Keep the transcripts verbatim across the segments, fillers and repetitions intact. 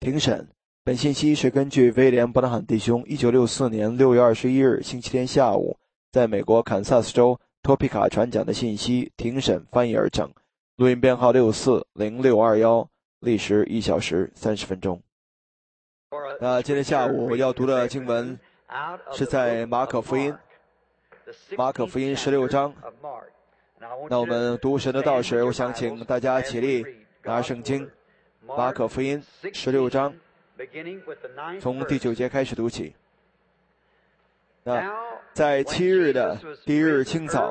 庭审。本信息是根据威廉·伯纳罕弟兄一九六四年六月二十一日星期天下午在美国堪萨斯州托皮卡传讲的信息庭审翻译而成，录音编号六四零六二一，历时一小时三十分钟。那今天下午要读的经文是在马可福音，马可福音十六章。那我们读神的道时，我想请大家起立拿圣经，马可福音十六章，从第九节开始读起。那在七日的第一日清早，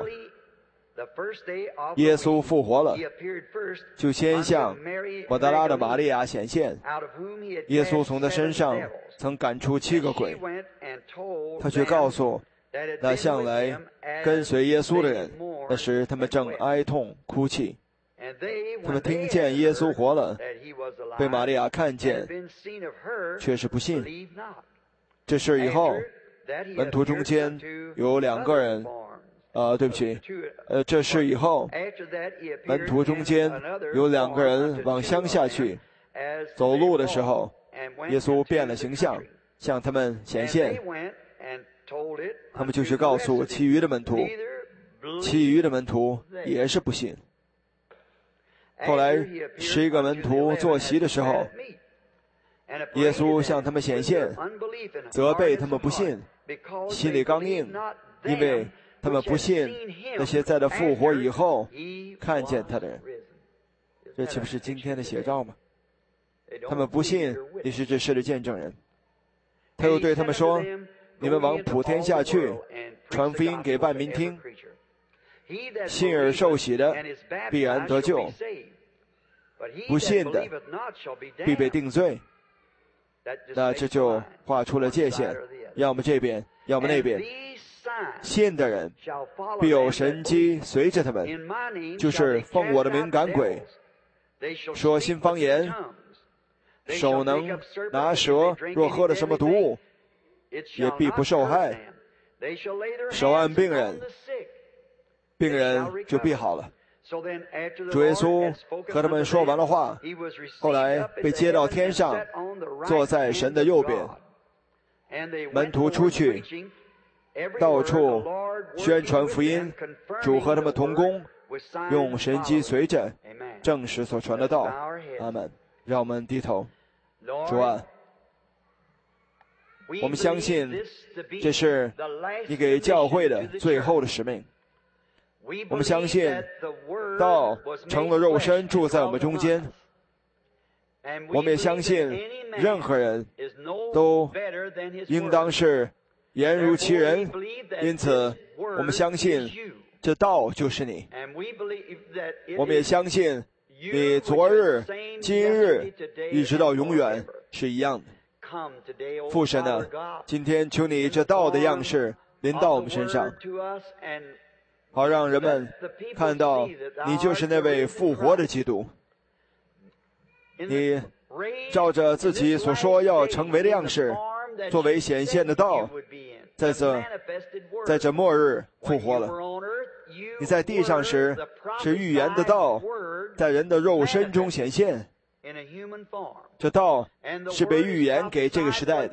耶稣复活了，就先向抹大拉的玛利亚显现。耶稣从他身上曾赶出七个鬼，他却告诉那向来跟随耶稣的人，那时他们正哀痛哭泣。他们听见耶稣活了，被玛利亚看见，却是不信。这事以后，门徒中间有两个人，呃，对不起，呃，这事以后，门徒中间有两个人往乡下去，走路的时候，耶稣变了形象，向他们显现。他们就去告诉其余的门徒，其余的门徒也是不信。后来十一个门徒坐席的时候，耶稣向他们显现，责备他们不信，心里刚硬，因为他们不信那些在他复活以后看见他的人。这岂不是今天的写照吗？他们不信你是这事的见证人。他又对他们说，你们往普天下去，传福音给万民听，信而受洗的必然得救，不信的必被定罪。那这就画出了界限，要么这边，要么那边。信的人必有神迹随着他们，就是奉我的名赶鬼，说新方言，手能拿蛇，若喝了什么毒物也必不受害，手按病人，病人就必好了。主耶稣和他们说完了话，后来被接到天上，坐在神的右边。门徒出去，到处宣传福音，主和他们同工，用神迹随着，证实所传的道。阿们。让我们低头。主啊，我们相信这是你给教会的最后的使命。我们相信道成了肉身住在我们中间。我们也相信任何人都应当是言如其人，因此我们相信这道就是你。我们也相信你昨日今日一直到永远是一样的。父神啊，今天求你这道的样式临到我们身上，好让人们看到你就是那位复活的基督。你照着自己所说要成为的样式，作为显现的道，在这在这末日复活了。你在地上时是预言的道，在人的肉身中显现。这道是被预言给这个时代的。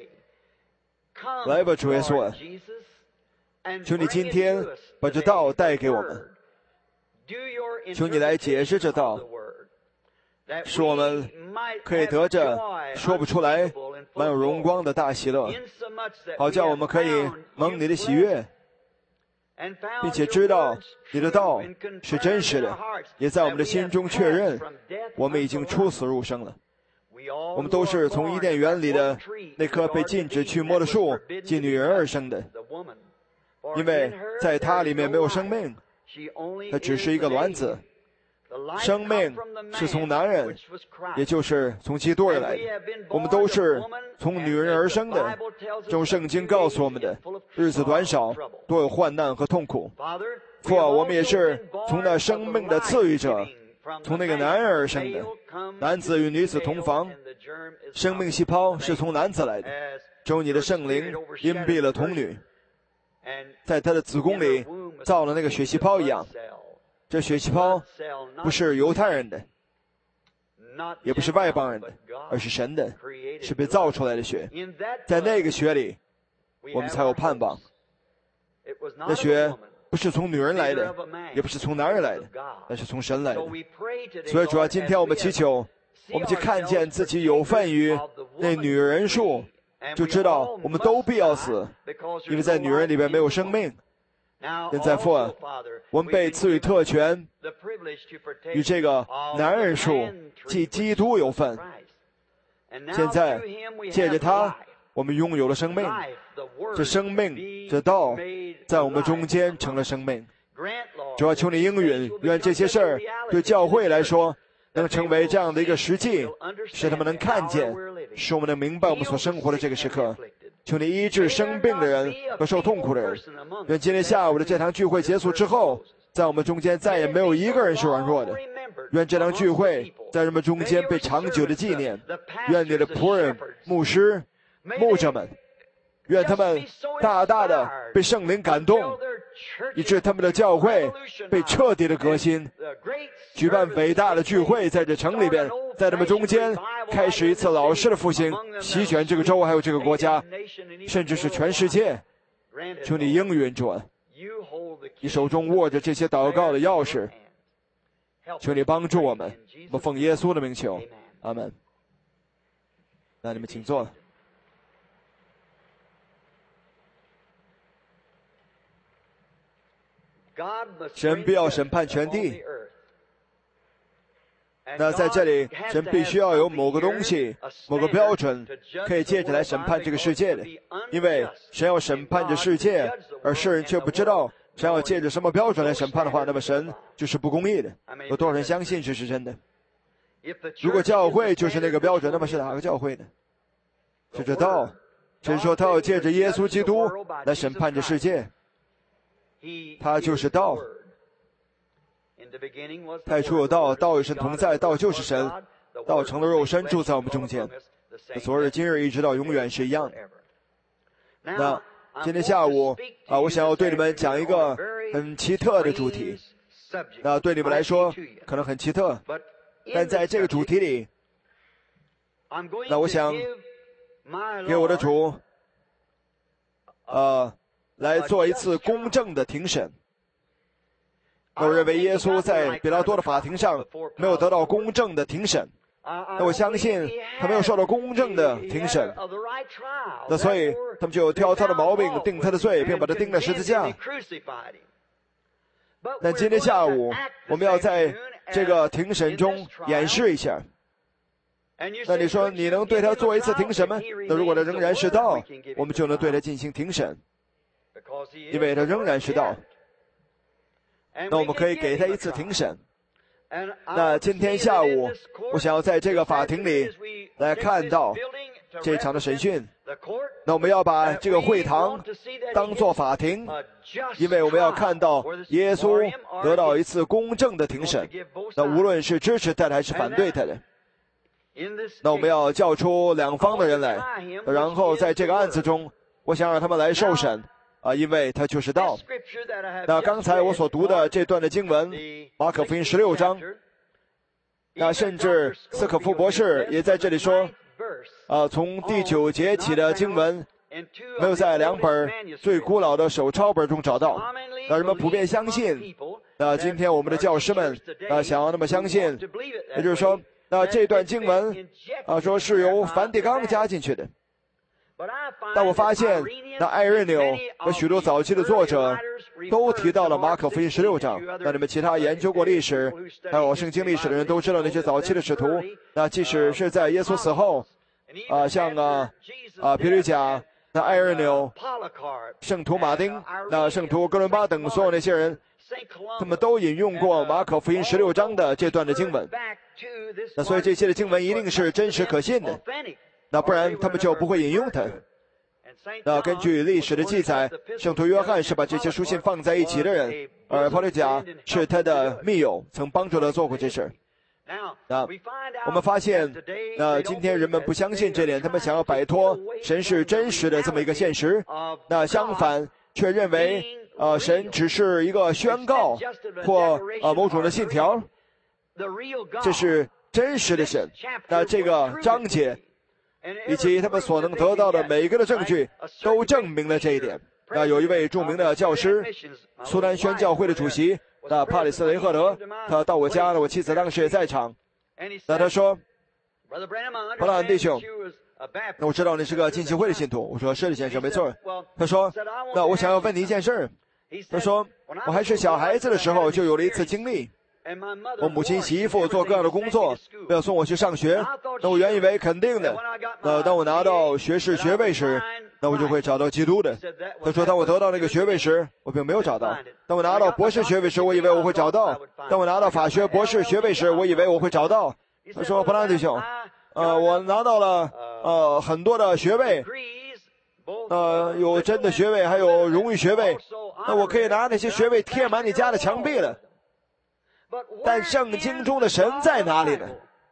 来吧，主耶稣，求你今天把这道带给我们，求你来解释这道，使我们可以得着说不出来满有荣光的大喜乐，好叫我们可以蒙你的喜悦，并且知道你的道是真实的，也在我们的心中确认我们已经出死入生了。我们都是从伊甸园里的那棵被禁止去摸的树进女人而生的，因为在它里面没有生命，它只是一个卵子。生命是从男人，也就是从基督而来的。我们都是从女人而生的，正如圣经告诉我们的，日子短少，多有患难和痛苦。父啊，我们也是从那生命的赐予者，从那个男人而生的。男子与女子同房，生命细胞是从男子来的，正如你的圣灵荫蔽了童女，在她的子宫里造了那个血细胞一样。这血细胞不是犹太人的， 也不是外邦人的，而是神的，是被造出来的血。在那个血里，我们才有盼望。那血不是从女人来的，也不是从男人来的，那是从神来的。所以主要今天我们祈求，我们就看见自己有份于那女人数，就知道我们都必要死，因为在女人里边没有生命。现在父啊，我们被赐予特权，与这个男人数即基督有份。现在借着他，我们拥有了生命，这生命这道在我们中间成了生命。主要求你应允，愿这些事儿对教会来说能成为这样的一个实际，使他们能看见，使我们能明白我们所生活的这个时刻。求你医治生病的人和受痛苦的人。愿今天下午的这堂聚会结束之后，在我们中间再也没有一个人是软弱的。愿这堂聚会在人们中间被长久的纪念。愿你的仆人、牧师、牧者们，愿他们大大的被圣灵感动，以致他们的教会被彻底的革新，举办伟大的聚会，在这城里边，在他们中间开始一次老式的复兴，席卷这个州还有这个国家，甚至是全世界。求你应允主啊，你手中握着这些祷告的钥匙，求你帮助我们，我们奉耶稣的名求，阿门。那你们请坐。神必要审判全地。那在这里，神必须要有某个东西、某个标准，可以借着来审判这个世界的。因为神要审判这世界，而世人却不知道神要借着什么标准来审判的话，那么神就是不公义的。有多少人相信这是真的？如果教会就是那个标准，那么是哪个教会呢？是这道。神说他要借着耶稣基督来审判这世界，他就是道。太初有道，道与神同在，道就是神，道成了肉身住在我们中间。昨日今日一直到永远是一样的。那今天下午啊，我想要对你们讲一个很奇特的主题。那对你们来说可能很奇特，但在这个主题里，那我想给我的主呃来做一次公正的庭审。那我认为耶稣在比拉多的法庭上没有得到公正的庭审，那我相信他没有受到公正的庭审，那所以他们就挑他的毛病，定他的罪，并把他钉在十字架。但今天下午我们要在这个庭审中演示一下。那你说你能对他做一次庭审吗？那如果他仍然是道，我们就能对他进行庭审，因为他仍然是道。那我们可以给他一次庭审。那今天下午我想要在这个法庭里来看到这场的审讯。那我们要把这个会堂当作法庭，因为我们要看到耶稣得到一次公正的庭审，那无论是支持他的还是反对他的。那我们要叫出两方的人来，然后在这个案子中我想让他们来受审啊，因为他就是道。那刚才我所读的这段的经文，马可福音十六章，那甚至斯可夫博士也在这里说，啊，从第九节起的经文，没有在两本最古老的手抄本中找到。那人们普遍相信，那今天我们的教师们啊想要那么相信，也就是说，那这段经文啊说是由梵蒂冈加进去的。但我发现，那艾瑞纽和许多早期的作者都提到了马可福音十六章。那你们其他研究过历史，还有圣经历史的人都知道，那些早期的使徒，那即使是在耶稣死后，啊，像啊啊皮吕贾、那艾瑞纽、圣徒马丁、那圣徒哥伦巴等所有那些人，他们都引用过马可福音十六章的这段的经文。那所以这些的经文一定是真实可信的。那不然他们就不会引用它。那根据历史的记载，圣徒约翰是把这些书信放在一起的人，而保罗贾是他的密友，曾帮助他做过这事。那我们发现，那今天人们不相信这点，他们想要摆脱神是真实的这么一个现实，那相反却认为，呃，神只是一个宣告或呃某种的信条。这是真实的神。那这个章节以及他们所能得到的每一个的证据都证明了这一点。那有一位著名的教师，苏丹宣教会的主席，那帕里斯雷赫德，他到我家了，我妻子当时也在场。那他说，布兰弟兄，那我知道你是个浸信会的信徒。我说是的，先生，没错。他说，那我想要问你一件事。他说，我还是小孩子的时候就有了一次经历。我母亲洗衣服做各样的工作，要送我去上学。那我原以为肯定的，那当我拿到学士学位时，那我就会找到基督的。他说，当我得到那个学位时，我并没有找到。当我拿到博士学位时，我以为我会找到。当我拿到法学博士学位时，我以为我会找到。他说，布兰弟兄，呃，我拿到了呃很多的学位，呃，有真的学位，还有荣誉学位。那我可以拿那些学位贴满你家的墙壁了。但圣经中的神在哪里呢？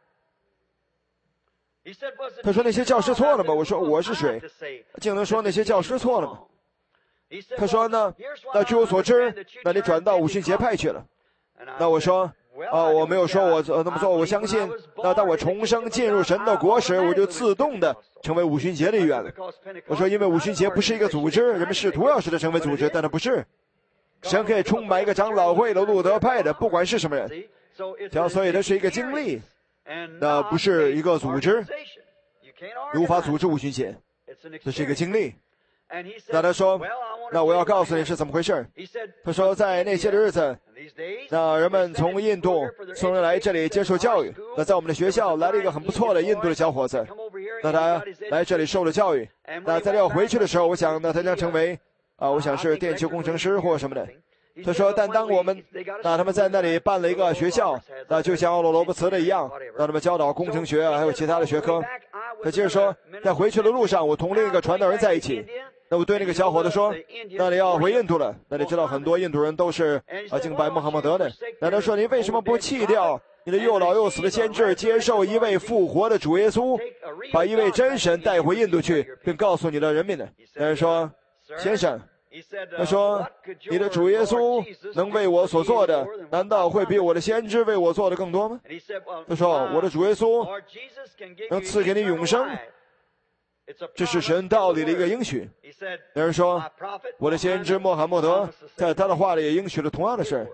他说那些教师错了吗？我说我是谁？竟能说那些教师错了吗？他说呢，那据我所知，那你转到五旬节派去了。那我说啊，我没有说我那么做，我相信。那当我重生进入神的国时，我就自动的成为五旬节的一员了。我说因为五旬节不是一个组织，人们试图要使它成为组织，但它不是。神可以充满一个长老会的路德派的，不管是什么人，所以它是一个经历，那不是一个组织，你无法组织五旬节，这是一个经历。那他说，那我要告诉你是怎么回事。他说，在那些的日子，那人们从印度送人来这里接受教育。那在我们的学校来了一个很不错的印度的小伙子，那他来这里受了教育。那在要回去的时候，我想那他将成为啊，我想是电气工程师或什么的。他说，但当我们那他们在那里办了一个学校，那就像奥罗罗伯茨的一样，让他们教导工程学还有其他的学科。他接着说，在回去的路上，我同另一个传道人在一起。那我对那个小伙子说，那你要回印度了，那你知道很多印度人都是啊敬拜穆罕默德的。那他说，你为什么不弃掉你的又老又死的先知，接受一位复活的主耶稣，把一位真神带回印度去，并告诉你的人民呢？那人说，先生，他说，你的主耶稣能为我所做的，难道会比我的先知为我做的更多吗？他说，我的主耶稣能赐给你永生，这是神道理的一个应许。有人说，我的先知穆罕默德在他的话里也应许了同样的事。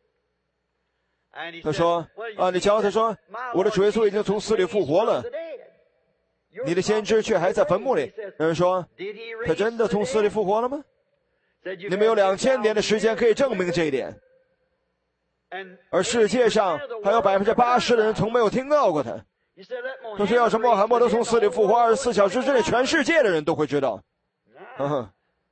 他说，啊，你瞧，他说，我的主耶稣已经从死里复活了，你的先知却还在坟墓里。有人说，他真的从死里复活了吗？你们有两千年的时间可以证明这一点，而世界上还有百分之八十的人从没有听到过他。他说，要是穆罕默德从死里复活，二十四小时之内，全世界的人都会知道。嗯，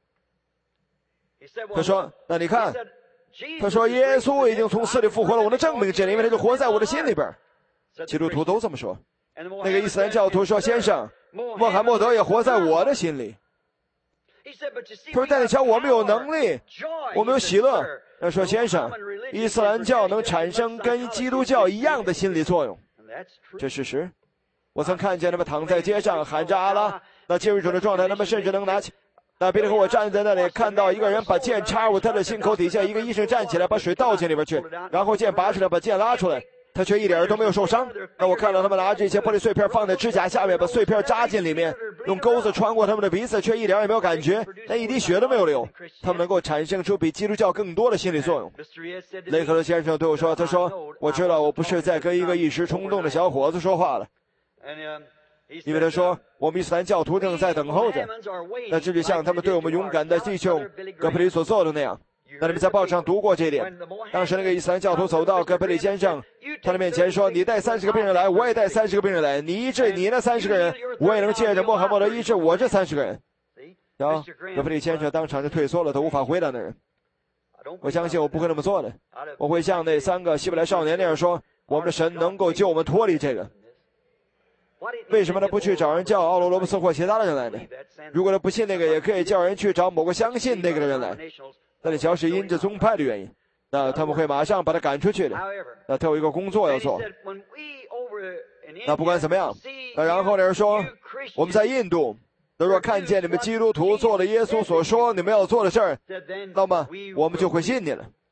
他说，那你看，他说耶稣已经从死里复活了，我能证明这里，因为他就活在我的心里边。基督徒都这么说。那个伊斯兰教徒说，先生，穆罕默德也活在我的心里。他说，但你瞧，我们有能力，我们有喜乐。他说，先生，伊斯兰教能产生跟基督教一样的心理作用，这事实。我曾看见他们躺在街上喊着阿拉，那进入一种的状态，他们甚至能拿起。那比利和我站在那里，看到一个人把剑插入他的心口底下，一个医生站起来把水倒进里边去，然后剑拔出来把剑拉出来，他却一点都没有受伤。那我看到他们拿着一些玻璃碎片放在指甲下面，把碎片扎进里面，用钩子穿过他们的鼻子，却一点也没有感觉，连一滴血都没有流。他们能够产生出比基督教更多的心理作用。雷克勒先生对我说，他说，我知道我不是在跟一个一时冲动的小伙子说话了，因为他说，我们伊斯兰教徒正在等候着。那这就像他们对我们勇敢的弟兄戈培里所做的那样。那你们在报纸上读过这一点。当时那个伊斯兰教徒走到戈培里先生他的面前说，你带三十个病人来，我也带三十个病人来，你医治你那三十个人，我也能借着穆罕默德医治我这三十个人。然后戈培里先生当场就退缩了，他无法回答那人。我相信我不会那么做的，我会像那三个希伯来少年那样说，我们的神能够救我们脱离这个。为什么他不去找人叫奥罗罗伯斯或其他的人来呢？如果他不信那个，也可以叫人去找某个相信那个的人来。那你瞧，是因着宗派的原因，那他们会马上把他赶出去的。那他有一个工作要做。那不管怎么样，那然后那人说，我们在印度，那若看见你们基督徒做了耶稣所说你们要做的事儿，那么我们就会信你了。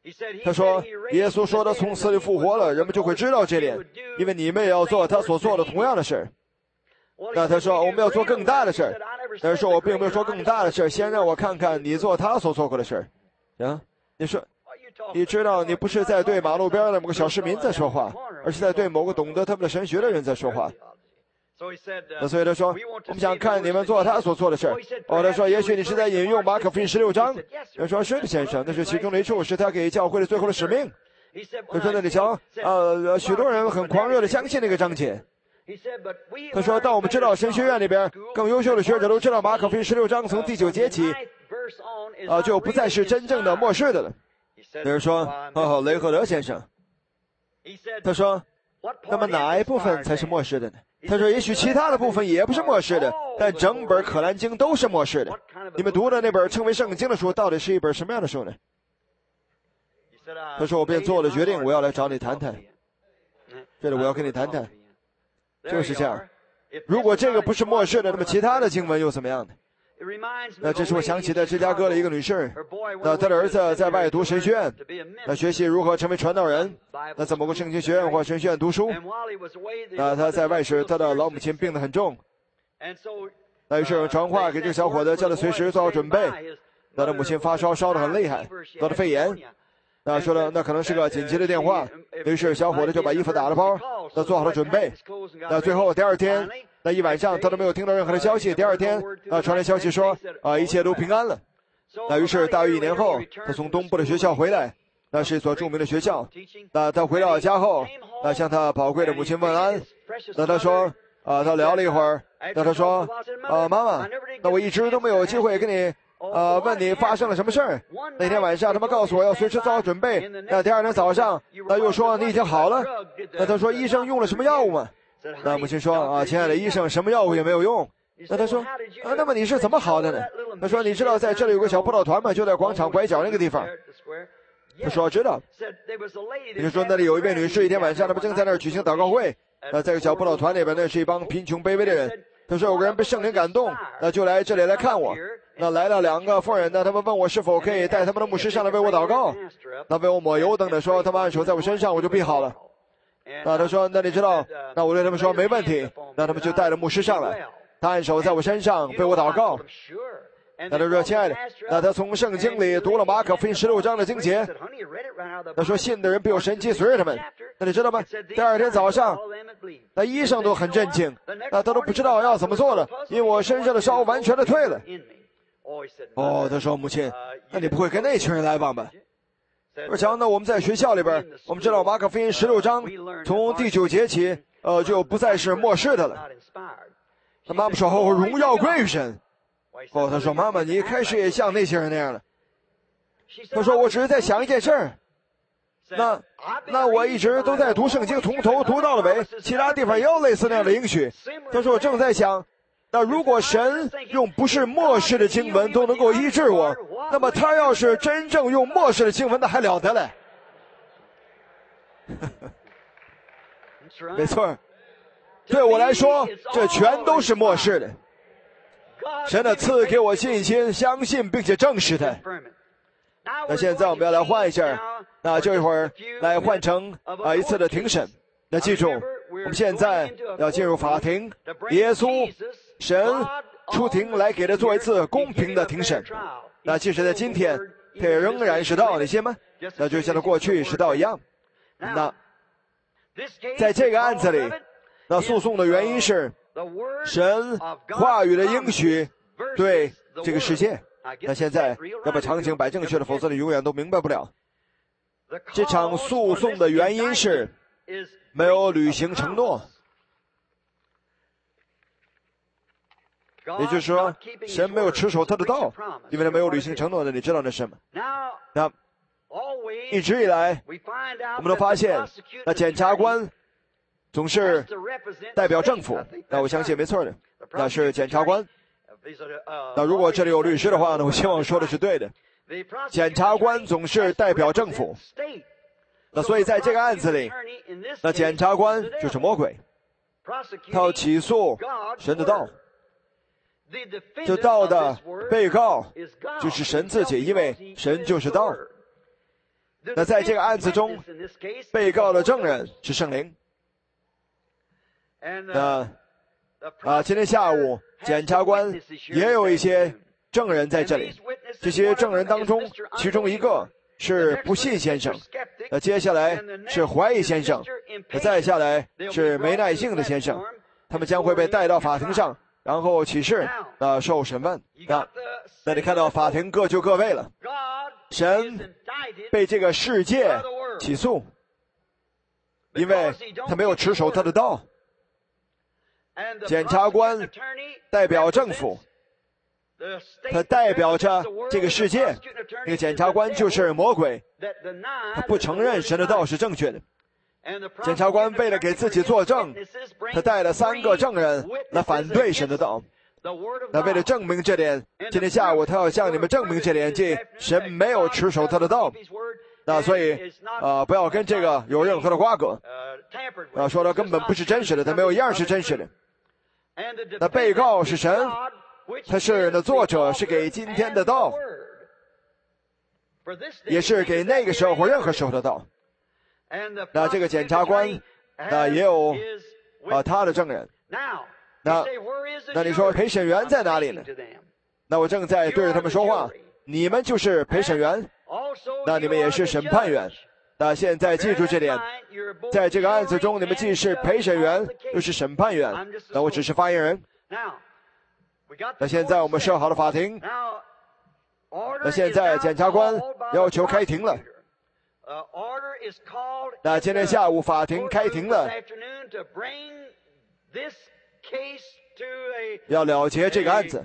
他说，耶稣说他从死里复活了，人们就会知道这点，因为你们也要做他所做的同样的事。那他说，我们要做更大的事。但是说我并没有说更大的事，先让我看看你做他所做过的事。啊，你说，你知道你不是在对马路边的某个小市民在说话，而是在对某个懂得他们的神学的人在说话。那所以他说，我们想看你们做他所做的事。哦，他说，也许你是在引用马可福音十六章。他说，是的，先生，那是其中的一处，是他给教会的最后的使命。他说，那你瞧，呃，许多人很狂热的相信那个章节。他说，当我们知道神学院里边更优秀的学者都知道马可福音十六章从第九节起，啊、呃，就不再是真正的末世的了。有人说，哦，雷赫德先生，他说，那么哪一部分才是末世的呢？他说，也许其他的部分也不是末世的，但整本可兰经都是末世的。你们读的那本称为圣经的书，到底是一本什么样的书呢？他说，我便做了决定，我要来找你谈谈。这里我要跟你谈谈。就是这样，如果这个不是末世的，那么其他的经文又怎么样呢？那这是我想起的芝加哥的一个女士，那她的儿子在外读神学院，那学习如何成为传道人，那在某个圣经学院或神学院读书。那他在外时，他的老母亲病得很重，那于是传话给这个小伙子，叫他随时做好准备。他的母亲发烧，烧得很厉害，得了肺炎。那说了，那可能是个紧急的电话。于是小伙子就把衣服打了包，那做好了准备。那最后第二天，那一晚上他都没有听到任何的消息。第二天，啊，传来消息说，啊，一切都平安了。那于是大约一年后，他从东部的学校回来，那是一所著名的学校。那他回到家后，那向他宝贵的母亲问安。那他说，啊，他聊了一会儿。那他说，啊，妈妈，那我一直都没有机会跟你。呃，问你发生了什么事儿？那天晚上他们告诉我要随时做好准备。那第二天早上，那又说你已经好了。那他说医生用了什么药物吗？那母亲说啊，亲爱的医生，什么药物也没有用。那他说啊，那么你是怎么好的呢？他说你知道在这里有个小葡萄团吗？就在广场拐角那个地方。他说知道。你就说那里有一位女士，一天晚上他们正在那儿举行祷告会。那在小葡萄团里边，那是一帮贫穷卑微的人。他说有个人被圣灵感动，那就来这里来看我。那来了两个妇人呢，他们问我是否可以带他们的牧师上来为我祷告，那为我抹油等等，说他们按手在我身上，我就必好了。那他说，那你知道，那我对他们说没问题。那他们就带着牧师上来，他按手在我身上为我祷告。那他说，亲爱的，那他从圣经里读了马可福音十六章的经节。他说，信的人必有神迹随着他们。那你知道吗？第二天早上，那医生都很震惊，那他都不知道要怎么做了，因为我身上的烧完全的退了。哦，他说，母亲，那你不会跟那群人来往吧？我想，那我们在学校里边，我们知道马可福音十六章从第九节起，呃，就不再是末世的了。那妈妈说，哦，荣耀归于神。哦，他说，妈妈，你一开始也像那些人那样了。他说，我只是在想一件事儿。那那我一直都在读圣经，从头读到了尾，其他地方也有类似那样的应许。他说，我正在想，那如果神用不是末世的经文都能够医治我，那么他要是真正用末世的经文，那还了得嘞。没错，对我来说，这全都是末世的。神的赐给我信心，相信并且证实它。那现在我们要来换一下，那就一会儿来换成啊一次的庭审。那记住，我们现在要进入法庭，耶稣神出庭来给他做一次公平的庭审。那即使在今天，他也仍然是道，你信吗？那就像他过去是道一样。那在这个案子里，那诉讼的原因是神话语的应许对这个世界。那现在要把场景摆正确了，否则你永远都明白不了。这场诉讼的原因是没有履行承诺，也就是说，神没有持守他的道，因为他没有履行承诺的。你知道那是什么？那一直以来，我们都发现，那检察官总是代表政府。那我相信没错的，那是检察官。那如果这里有律师的话呢，我希望说的是对的。检察官总是代表政府，那所以在这个案子里，那检察官就是魔鬼，他要起诉神的道。这道的被告就是神自己，因为神就是道。 那在这个案子中，被告的证人是圣灵。那啊，今天下午检察官也有一些证人在这里。这些证人当中，其中一个是不信先生，那接下来是怀疑先生，那再下来是没耐性的先生。他们将会被带到法庭上，然后起誓，呃，受审问。那那你看到法庭各就各位了。神被这个世界起诉，因为他没有持守他的道。检察官代表政府，他代表着这个世界。那个检察官就是魔鬼，他不承认神的道是正确的。检察官为了给自己作证，他带了三个证人来反对神的道。那为了证明这点，今天下午他要向你们证明这点，即神没有持守他的道。那所以呃，不要跟这个有任何的瓜葛，啊，说他根本不是真实的，他没有一样是真实的。那被告是神，他是那作者是给今天的道，也是给那个时候或任何时候的道。那这个检察官那也有啊他的证人。那那你说陪审员在哪里呢？那我正在对着他们说话，你们就是陪审员，那你们也是审判员。那现在记住这点，在这个案子中，你们既是陪审员又是审判员。那我只是发言人。那现在我们设好了法庭，那现在检察官要求开庭了。那今天下午法庭开庭了，要了结这个案子。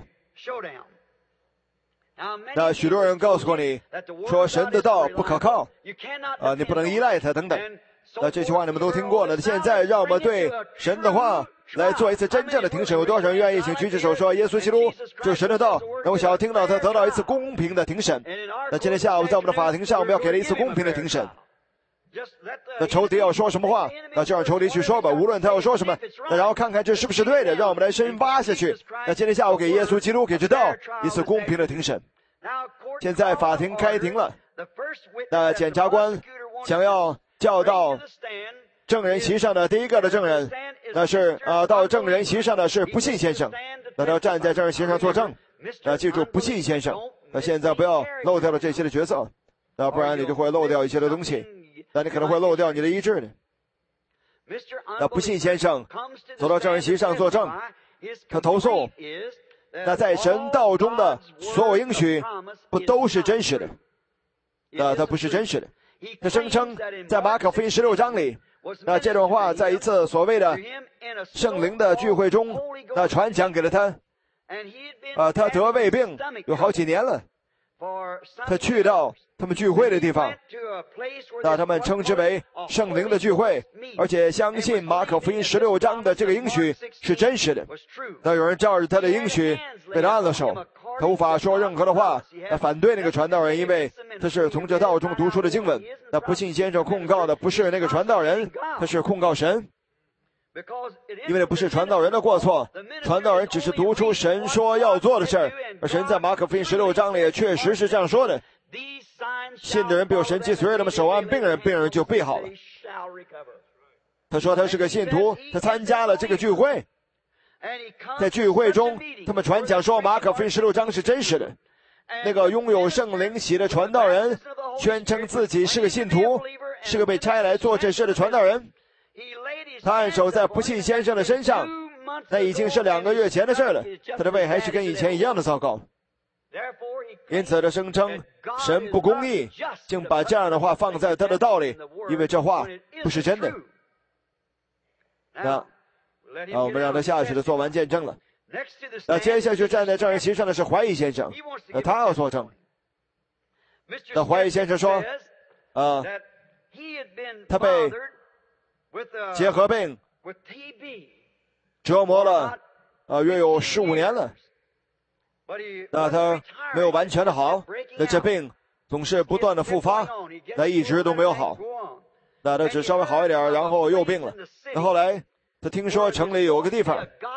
那许多人告诉过你说神的道不可靠，啊，你不能依赖它等等。那这句话你们都听过了。现在让我们对神的话来做一次真正的庭审。有多少人愿意请举起手说耶稣基督就是神的道？那我想要听到他得到一次公平的庭审。那今天下午在我们的法庭上，我们要给了一次公平的庭审。那仇敌要说什么话，那就让仇敌去说吧，无论他要说什么，那然后看看这是不是对的，让我们来深挖下去。那今天下午给耶稣基督给这道一次公平的庭审。现在法庭开庭了，那检察官想要叫到证人席上的第一个的证人，那是呃到证人席上的是不信先生，那他要站在证人席上作证。那记住不信先生，那现在不要漏掉了这些的角色，那不然你就会漏掉一些的东西。那你可能会漏掉你的医治呢。那不信先生走到证人席上作证，他投诉，那在神道中的所有应许不都是真实的？那他不是真实的。他声称在马可福音十六章里，那这段话在一次所谓的圣灵的聚会中，那传讲给了他。啊，他得胃病有好几年了。他去到他们聚会的地方，那他们称之为圣灵的聚会，而且相信马可福音十六章的这个应许是真实的。那有人照着他的应许被他按了手，他无法说任何的话，那反对那个传道人，因为他是从这道中读出的经文。那不信先生控告的不是那个传道人，他是控告神，因为那不是传道人的过错，传道人只是读出神说要做的事儿，而神在马可福音十六章里也确实是这样说的。信的人必有神迹随着他们手按病人，病人就必好了。他说他是个信徒，他参加了这个聚会，在聚会中他们传讲说马可福音十六章是真实的。那个拥有圣灵喜的传道人宣称自己是个信徒，是个被差来做这事的传道人。他按手在不信先生的身上，那已经是两个月前的事了，他的胃还是跟以前一样的糟糕。因此他声称神不公义，竟把这样的话放在他的道里，因为这话不是真的。那啊，我们让他下去的做完见证了。那接下去站在证人席上的是怀疑先生，那他要作证。那怀疑先生说啊，他被结核病折磨了啊，约有十五年了。那他没有完全的好，那这病总是不断的复发，那一直都没有好。那他只稍微好一点，然后又病了。那后来他听说城里有个地方，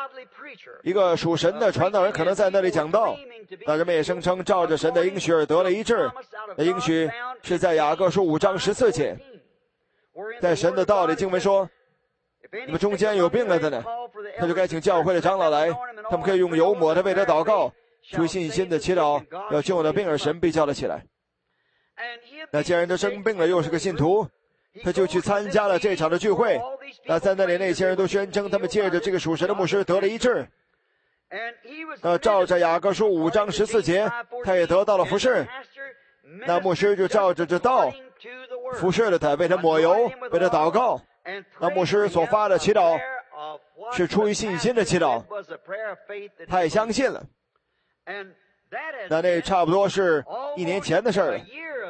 一个属神的传道人可能在那里讲道，但人们也声称照着神的应许而得了医治。那应许是在雅各书五章十四节，在神的道里经文说，你们中间有病了的呢，他就该请教会的长老来，他们可以用油抹他，为他祷告，出于信心的祈祷，要救那病人，神必叫他起来。那既然他生病了，又是个信徒，他就去参加了这场的聚会。那在那里那些人都宣称他们借着这个属神的牧师得了医治。那照着雅各书五章十四节，他也得到了服侍。那牧师就照着这道服侍了他，为他抹油，为他祷告。那牧师所发的祈祷是出于信心的祈祷，他也相信了。那那差不多是一年前的事了，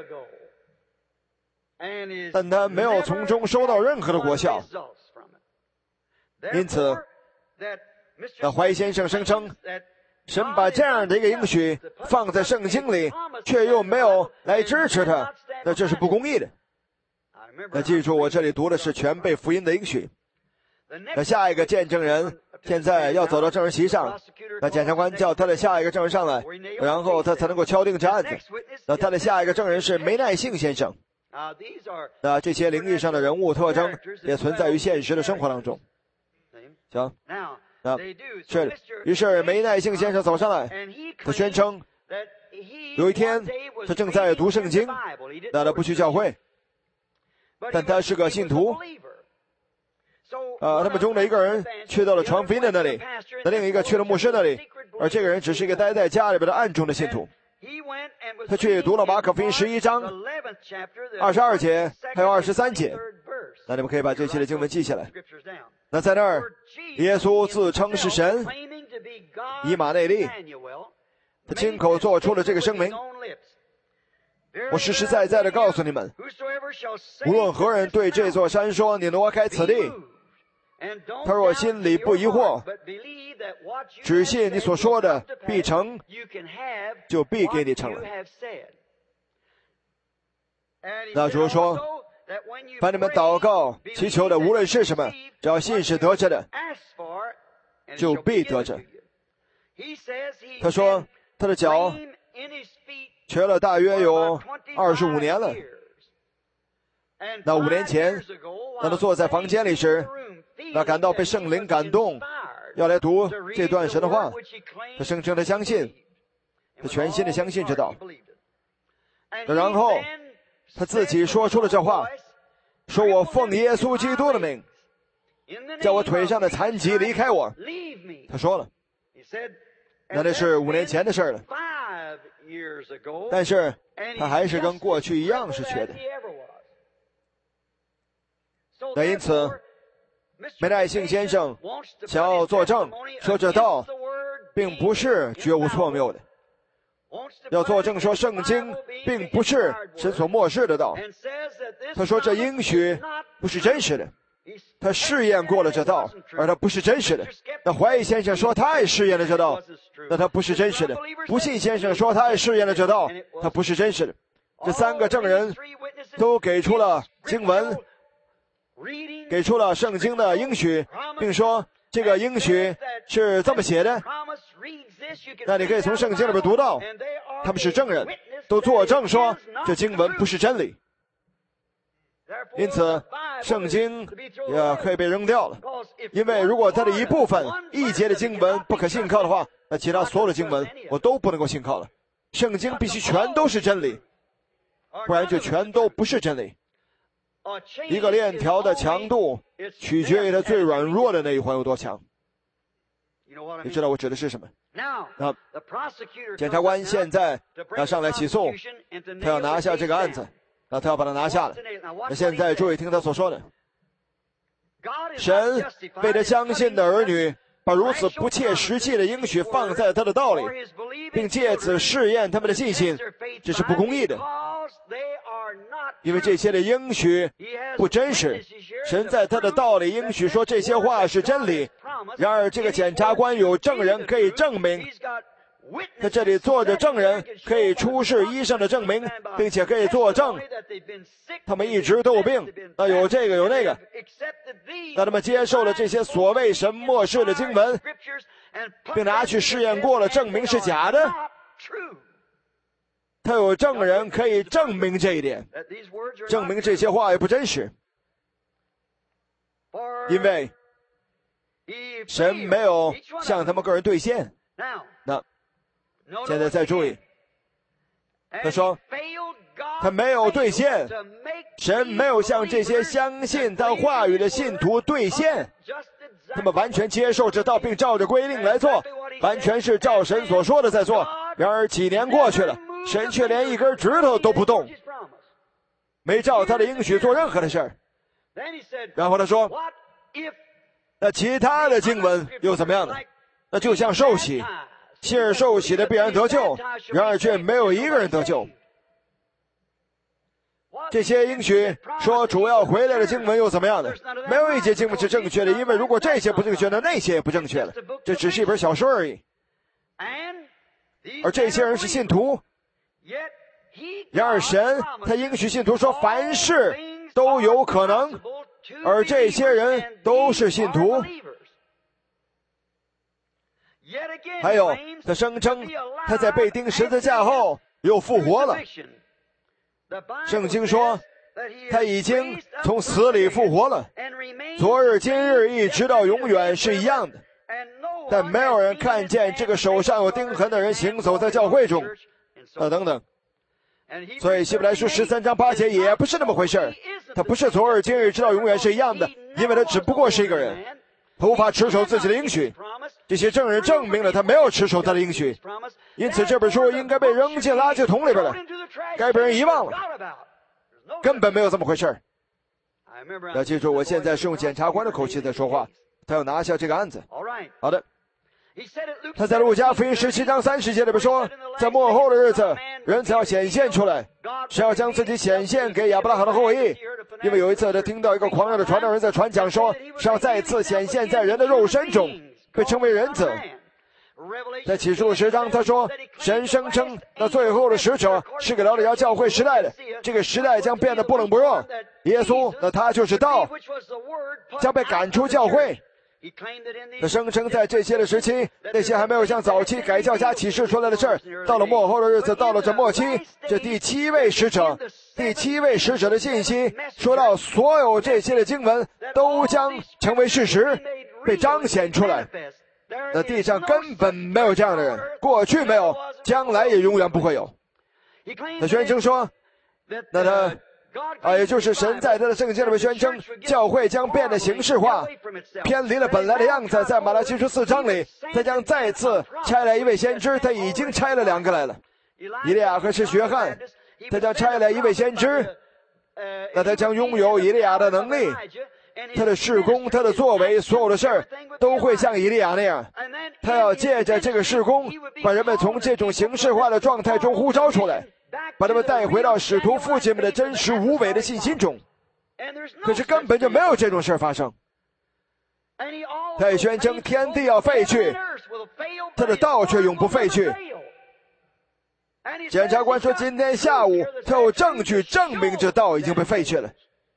但他没有从中收到任何的果效。因此那怀先生声称，神把这样的一个应许放在圣经里，却又没有来支持他，那这是不公义的。那记住，我这里读的是全备福音的应许。那下一个见证人现在要走到证人席上，那检察官叫他的下一个证人上来，然后他才能够敲定这案子。那他的下一个证人是梅奈信先生。那这些灵异上的人物特征也存在于现实的生活当中。行，那是的。于是梅奈信先生走上来，他宣称有一天他正在读圣经，那他不去教会，但他是个信徒。呃，他们中的一个人去到了传福音的那里，那另一个去了牧师那里，而这个人只是一个待在家里边的暗中的信徒。他去读了马可福音十一章二十二节还有二十三节。那你们可以把这期的经文记下来。那在那儿，耶稣自称是神，以马内利，他亲口做出了这个声明。我实实在在的告诉你们，无论何人对这座山说，你挪开此地，他若心里不疑惑，只信你所说的必成，就必给你成了。那主说，把你们祷告祈求的无论是什么，只要信是得着的，就必得着。他说他的脚瘸了大约有二十五年了。那五年前当他坐在房间里时，他感到被圣灵感动，要来读这段神的话。他声称他相信，他全心的相信这道。然后他自己说出了这话，说我奉耶稣基督的名，叫我腿上的残疾离开我。他说了，那那是五年前的事了。但是他还是跟过去一样是瘸的。那因此梅奈信先生想要作证，说这道并不是绝无错谬的，要作证说圣经并不是神所漠视的道。他说这应许不是真实的，他试验过了这道，而他不是真实的。那怀疑先生说他也试验了这道，那他不是真实的。不信先生说他也试验了这道，他不是真实的。这三个证人都给出了经文，给出了圣经的应许，并说这个应许是这么写的。那你可以从圣经里边读到，他们是证人，都作证说这经文不是真理。因此圣经也可以被扔掉了，因为如果它的一部分一节的经文不可信靠的话，那其他所有的经文我都不能够信靠了。圣经必须全都是真理，不然就全都不是真理。一个链条的强度取决于它最软弱的那一环有多强。你知道我指的是什么？那检察官现在要上来起诉，他要拿下这个案子，那他要把它拿下了。那现在注意听他所说的，神为他相信的儿女把如此不切实际的应许放在他的道里，并借此试验他们的信心，这是不公义的，因为这些的应许不真实。神在他的道里应许说这些话是真理，然而这个检察官有证人可以证明，在这里坐着证人可以出示医生的证明，并且可以作证他们一直都有病，那有这个有那个，那他们接受了这些所谓神漠视的经文， 并拿去试验过了，证明是假的。他有证人可以证明这一点，证明这些话也不真实，因为神没有向他们个人兑现。那现在再注意，他说他没有兑现，神没有向这些相信他话语的信徒兑现，他们完全接受这道并照着规定来做，完全是照神所说的在做。然而几年过去了，神却连一根指头都不动，没照他的应许做任何的事儿。然后他说，那其他的经文又怎么样呢？那就像受洗，信而受洗的必然得救，然而却没有一个人得救。这些应许说主要回来的经文又怎么样呢？没有一节经文是正确的，因为如果这些不正确，那那些也不正确了。这只是一本小说而已。而这些人是信徒，然而神他应许信徒说凡事都有可能，而这些人都是信徒。还有他声称他在被钉十字架后又复活了。圣经说他已经从死里复活了，昨日今日一直到永远是一样的。但没有人看见这个手上有钉痕的人行走在教会中，啊等等。所以希伯来书十三章八节也不是那么回事，他不是昨日今日直到永远是一样的，因为他只不过是一个人，他无法持守自己的应许。这些证人证明了他没有持守他的应许，因此这本书应该被扔进垃圾桶里边了，该被人遗忘了，根本没有这么回事。要记住，我现在是用检察官的口气在说话，他要拿下这个案子。好的，他在路加福音十七章三十节里边说，在末后的日子，人才要显现出来，是要将自己显现给亚伯拉罕的后裔。因为有一次他听到一个狂热的传道人在传讲说，是要再次显现在人的肉身中，被称为人子。在启示录十章他说，神声称那最后的使者是给老底嘉教会时代的，这个时代将变得不冷不热，耶稣那他就是道，将被赶出教会。他声称在这些的时期，那些还没有像早期改教家启示出来的事儿，到了末后的日子，到了这末期，这第七位使者第七位使者的信息说到，所有这些的经文都将成为事实，被彰显出来。那地上根本没有这样的人，过去没有，将来也永远不会有。他宣称说，那他啊，也就是神在他的圣经里面宣称，教会将变得形式化，偏离了本来的样子。在马拉基书四章里，他将再次差来一位先知，他已经差了两个来了，以利亚和是约翰，他将差来一位先知，那他将拥有以利亚的能力，他的事工，他的作为，所有的事儿都会像以利亚那样。他要借着这个事工，把人们从这种形式化的状态中呼召出来，把他们带回到使徒父亲们的真实无伪的信心中。可是根本就没有这种事发生。他也宣称天地要废去，他的道却永不废去。检察官说今天下午他有证据证明这道已经被废去了。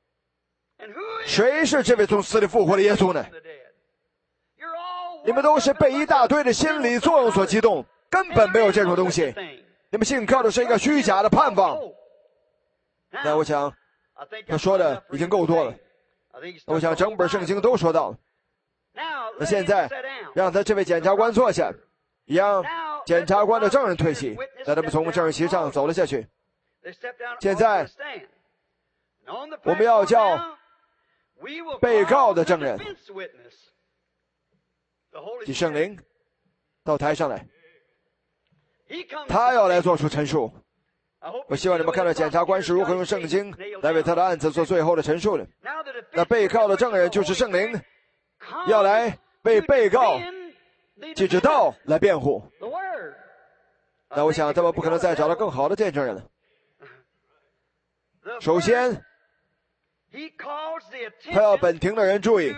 谁是这位从死里复活的耶稣呢？你们都是被一大堆的心理作用所激动，根本没有这种东西。你们信靠的是一个虚假的盼望。那我想他说的已经够多了，我想整本圣经都说到了。那现在让他这位检察官坐下，让检察官的证人退席，让他们从证人席上走了下去。现在我们要叫被告的证人即圣灵到台上来，他要来做出陈述。我希望你们看到检察官是如何用圣经来为他的案子做最后的陈述的。那被告的证人就是圣灵，要来为被告借着道来辩护。那我想他们不可能再找到更好的见证人了。首先他要本庭的人注意，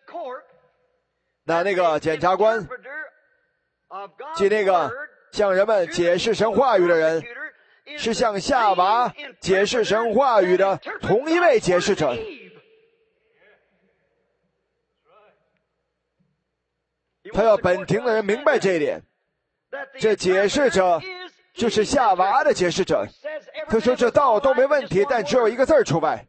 那那个检察官即那个向人们解释神话语的人，是向夏娃解释神话语的同一位解释者。 他要本庭的人明白这一点。这解释者就是夏娃的解释者，他说这道都没问题，但只有一个字除外。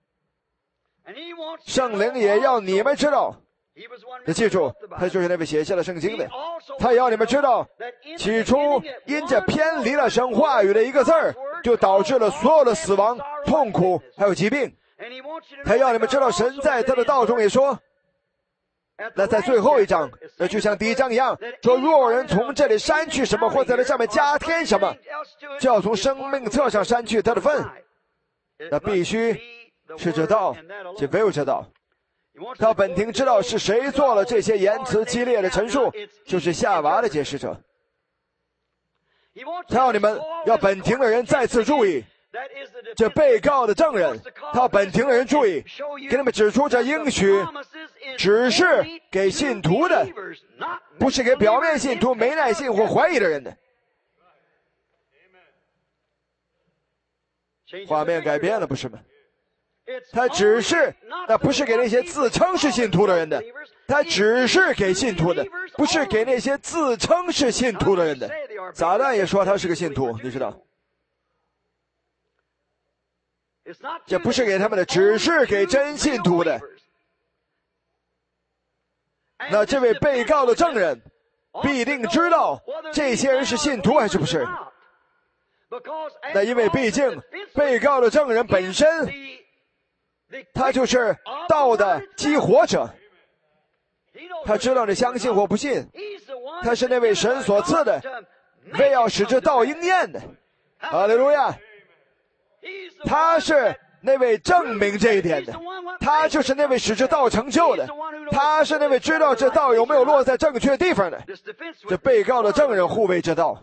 圣灵也要你们知道，你记住，他就是那位写下了圣经的，他也要你们知道，起初因着偏离了神话语的一个字儿，就导致了所有的死亡、痛苦还有疾病。他要你们知道，神在他的道中也说，那在最后一章，那就像第一章一样，说若有人从这里删去什么，或在那上面加添什么，就要从生命册上删去他的份。那必须是这道，且唯有这道。他本庭知道是谁做了这些言辞激烈的陈述，就是夏娃的解释者。他要你们要本庭的人再次注意，这被告的证人，他要本庭的人注意，给你们指出这应许只是给信徒的，不是给表面信徒没耐性或怀疑的人的。画面改变了，不是吗？他只是，那不是给那些自称是信徒的人的，他只是给信徒的，不是给那些自称是信徒的人的。撒旦也说他是个信徒，你知道，这不是给他们的，只是给真信徒的。那这位被告的证人必定知道这些人是信徒还是不是。那因为毕竟被告的证人本身他就是道的激活者，他知道你相信或不信，他是那位神所赐的，为要使这道应验的。哈利路亚！他是那位证明这一点的，他就是那位使这道成就的，他是那位知道这道有没有落在正确地方的。这被告的证人护卫这道。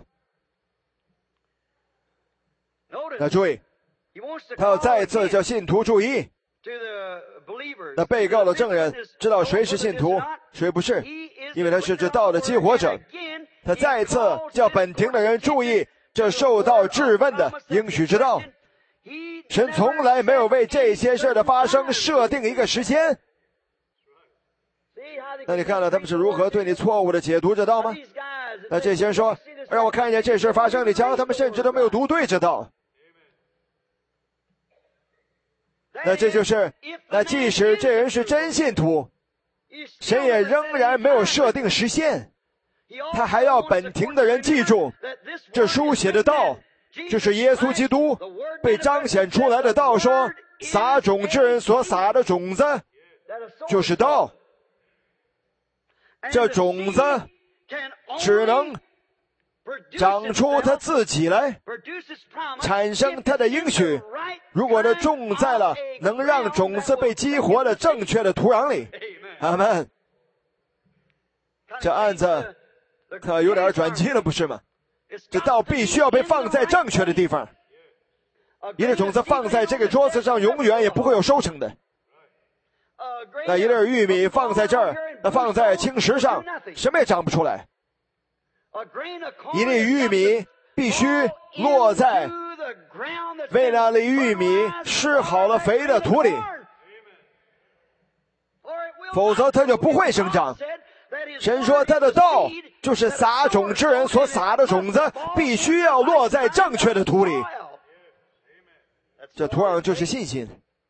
那注意，他要再一次叫信徒注意，那被告的证人知道谁是信徒谁不是，因为他是这道的激活者。他再一次叫本庭的人注意这受到质问的应许之道。神从来没有为这些事的发生设定一个时间。那你看了他们是如何对你错误的解读这道吗？那这些人说让我看见这事发生，你瞧他们甚至都没有读对这道。那这就是那即使这人是真信徒，神也仍然没有设定时限，他还要本庭的人记住这书写的道就是耶稣基督被彰显出来的道，说撒种之人所撒的种子就是道，这种子只能长出他自己来，产生他的应许。如果它种在了能让种子被激活的正确的土壤里，阿们。这案子可有点转机了，不是吗？这道必须要被放在正确的地方，一粒种子放在这个桌子上永远也不会有收成的。那一粒玉米放在这儿，那放在青石上什么也长不出来。一粒玉米必须落在为那粒玉米施好了肥的土里，否则它就不会生长。神说他的道就是撒种之人所撒的种子必须要落在正确的土里，这土壤就是信心。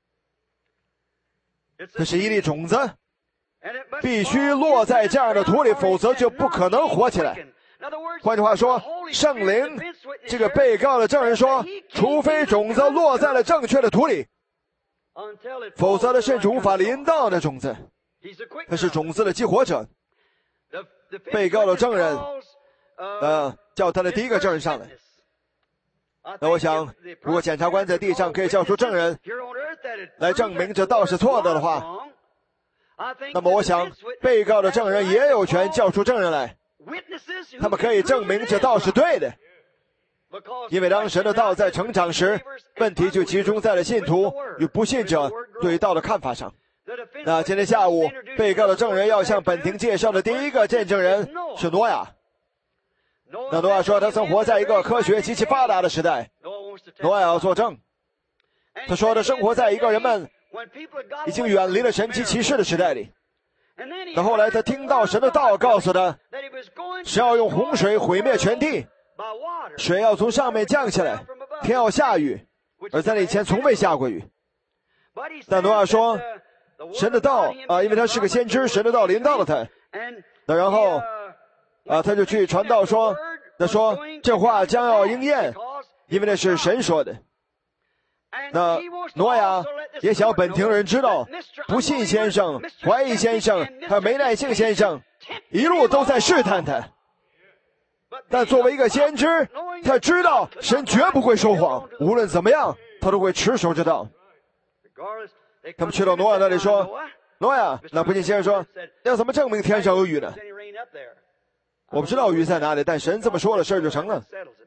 这是一粒种子必须落在这样的土里，否则就不可能活起来。换句话说，圣灵这个被告的证人说，除非种子落在了正确的土里，否则他甚至无法临到的种子。他是种子的激活者。被告的证人呃，叫他的第一个证人上来。那我想如果检察官在地上可以叫出证人来证明这道是错的的话，那么我想被告的证人也有权叫出证人来，他们可以证明这道是对的。因为当神的道在成长时，问题就集中在了信徒与不信者对道的看法上。那今天下午被告的证人要向本庭介绍的第一个见证人是挪亚。那挪亚说他曾活在一个科学极其发达的时代，挪亚要作证。他说他生活在一个人们已经远离了神迹奇事的时代里， 那后来他听到神的道告诉他，是要用洪水毁灭全地，水要从上面降下来，天要下雨，而在那以前从未下过雨。但挪亚说，神的道啊，因为他是个先知，神的道临到了他。那然后啊，他就去传道说，他说这话将要应验，因为那是神说的。那挪亚也想本庭人知道，不信先生、怀疑先生还有没耐性先生一路都在试探他，但作为一个先知，他知道神绝不会说谎，无论怎么样他都会持守着道。他们去到挪亚那里说，挪亚，那不信先生说，要怎么证明天上有雨呢？我不知道雨在哪里，但神这么说了，事儿就成了。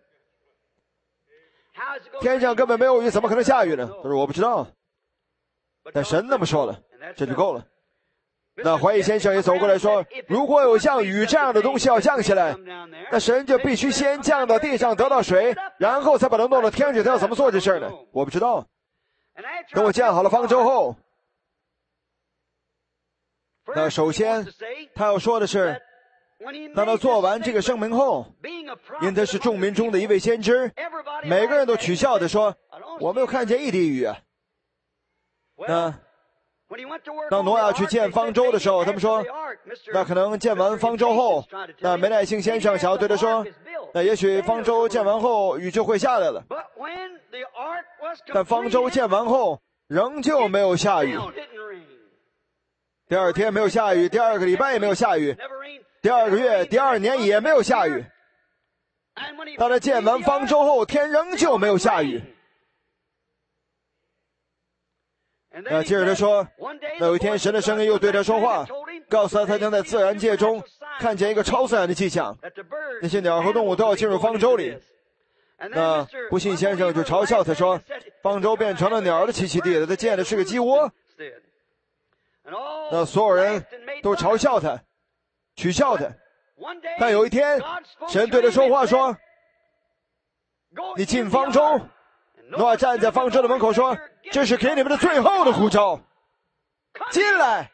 天上根本没有雨，怎么可能下雨呢？他说我不知道，但神那么说了，这就够了。那怀疑先生也走过来说，如果有像雨这样的东西要降下来，那神就必须先降到地上得到水，然后才把它弄到天上，他要怎么做这事呢？我不知道。等我建好了方舟后，那首先他要说的是，当他做完这个声明后，因他是众民中的一位先知，每个人都取笑地说，我没有看见一滴雨啊。那当挪亚去建方舟的时候，他们说，那可能建完方舟后，那没耐性先生想要对他说，那也许方舟建完后雨就会下来了。但方舟建完后仍旧没有下雨，第二天没有下雨，第二个礼拜也没有下雨，第二个月、第二年也没有下雨。当他建完方舟后，天仍旧没有下雨。那接着他说，那有一天神的声音又对他说话，告诉他他将在自然界中看见一个超自然的迹象，那些鸟和动物都要进入方舟里。那不信先生就嘲笑他说，方舟变成了鸟的栖息地了，他建的是个鸡窝。那所有人都嘲笑他，取笑他。但有一天神对他说话说，你进方舟。挪亚站在方舟的门口说，这是给你们的最后的呼召，进来。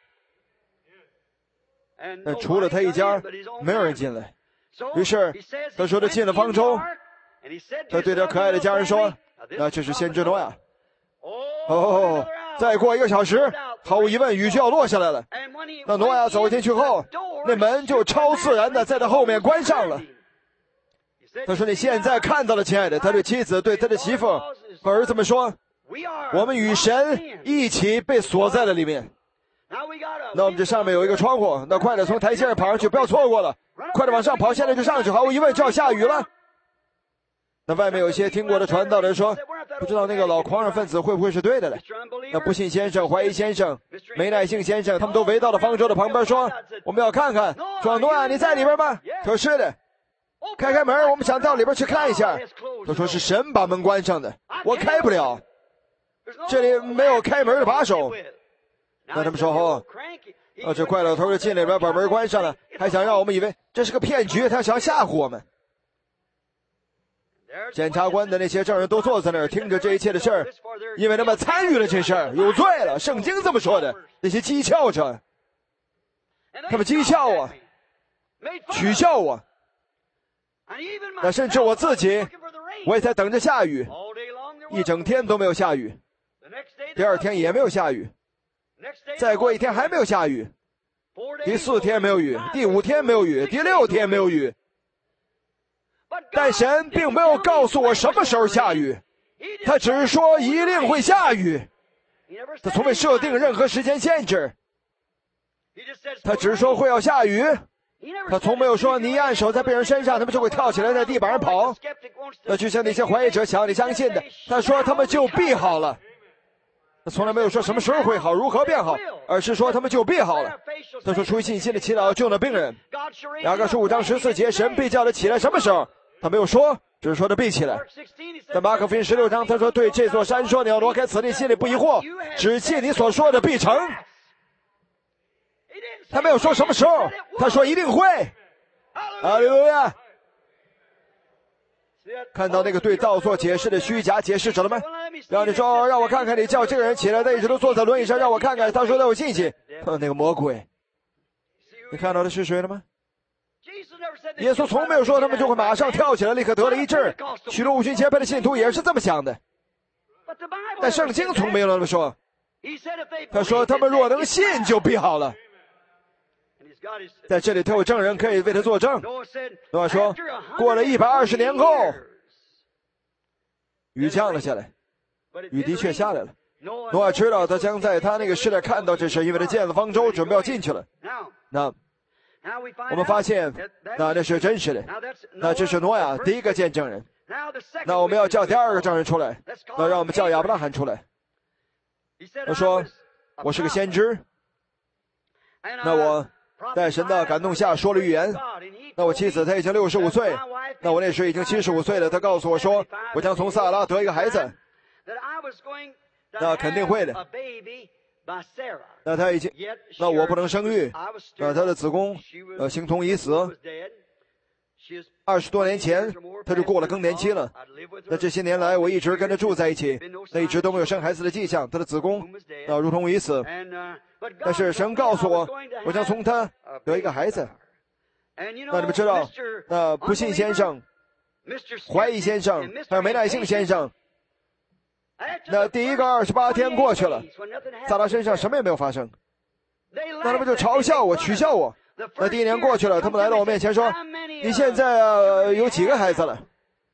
但除了他一家，没有人进来。于是他说他进了方舟，他对他可爱的家人说，那这是先知挪亚。哦，再过一个小时，毫无疑问雨就要落下来了。那挪亚走进去后，那门就超自然的在他后面关上了。他说，你现在看到了，亲爱的，他对妻子、对他的媳妇和儿子们说，我们与神一起被锁在了里面。那我们这上面有一个窗户，那快点从台阶上跑上去，不要错过了，快点往上跑，现在就上去，毫无疑问就要下雨了。那外面有些听过的传道人说，不知道那个老狂热分子会不会是对的呢？那不信先生、怀疑先生、没耐性先生，他们都围到了方舟的旁边说，我们要看看。说，挪亚你在里边吗？说是的。开开门，我们想到里边去看一下。他说是神把门关上的，我开不了，这里没有开门的把手。那他们说，哦，啊，这怪老头就进里边把门关上了，还想让我们以为这是个骗局，他想吓唬我们。检察官的那些证人都坐在那儿听着这一切的事儿，因为他们参与了这事儿，有罪了，圣经这么说的。那些讥诮者，他们讥笑我，取笑我。那甚至我自己，我也在等着下雨，一整天都没有下雨，第二天也没有下雨，再过一天还没有下雨，第四天没有雨，第五天没有雨，第六天没有雨。但神并没有告诉我什么时候下雨，他只是说一定会下雨，他从未设定任何时间限制，他只是说会要下雨。他从没有说你一按手在别人身上，他们就会跳起来在地板上跑。那就像那些怀疑者想要你相信的，他说他们就必好了。他从来没有说什么时候会好，如何变好，而是说他们就必好了。他说出于信心的祈祷救了病人。雅各书五章十四节，神必叫他起来什么时候？他没有说，只是说他必起来。在马可福音十六章，他说对这座山说，你要挪开此地，心里不疑惑，只信你所说的必成。他没有说什么时候，他说一定会。哈利路亚！看到那个对造作解释的虚假解释者了吗？让你说，让我看看你叫这个人起来，他一直都坐在轮椅上，让我看看。他说他有信心。那个魔鬼， 你看到的是谁了吗？耶稣从没有说他们就会马上跳起来立刻得了医治，许多五旬节派的信徒也是这么想的，但圣经从没有那么说。他说他们若能信就必好了。在这里他有证人可以为他作证。诺亚说过了一百二十年后，雨降了下来，雨的确下来了。诺亚知道他将在他那个时代看到这事，因为他建了方舟准备要进去了。那我们发现那那是真实的，那这是诺亚第一个见证人。那我们要叫第二个证人出来，那让我们叫亚伯拉罕出来。他说我是个先知，那我在神的感动下说了预言。那我妻子她已经六十五岁，那我那时已经七十五岁了。她告诉我说我将从撒拉得一个孩子，那肯定会的。那他已经，那我不能生育，那他的子宫呃形同已死。二十多年前他就过了更年期了。那这些年来我一直跟他住在一起，那一直都没有生孩子的迹象，他的子宫那如同已死。但是神告诉我我将从他得一个孩子。那你们知道那不信先生、怀疑先生还有没耐性先生，那第一个二十八天过去了，撒拉身上什么也没有发生，那他们就嘲笑我取笑我。那第一年过去了，他们来到我面前说你现在、呃、有几个孩子了？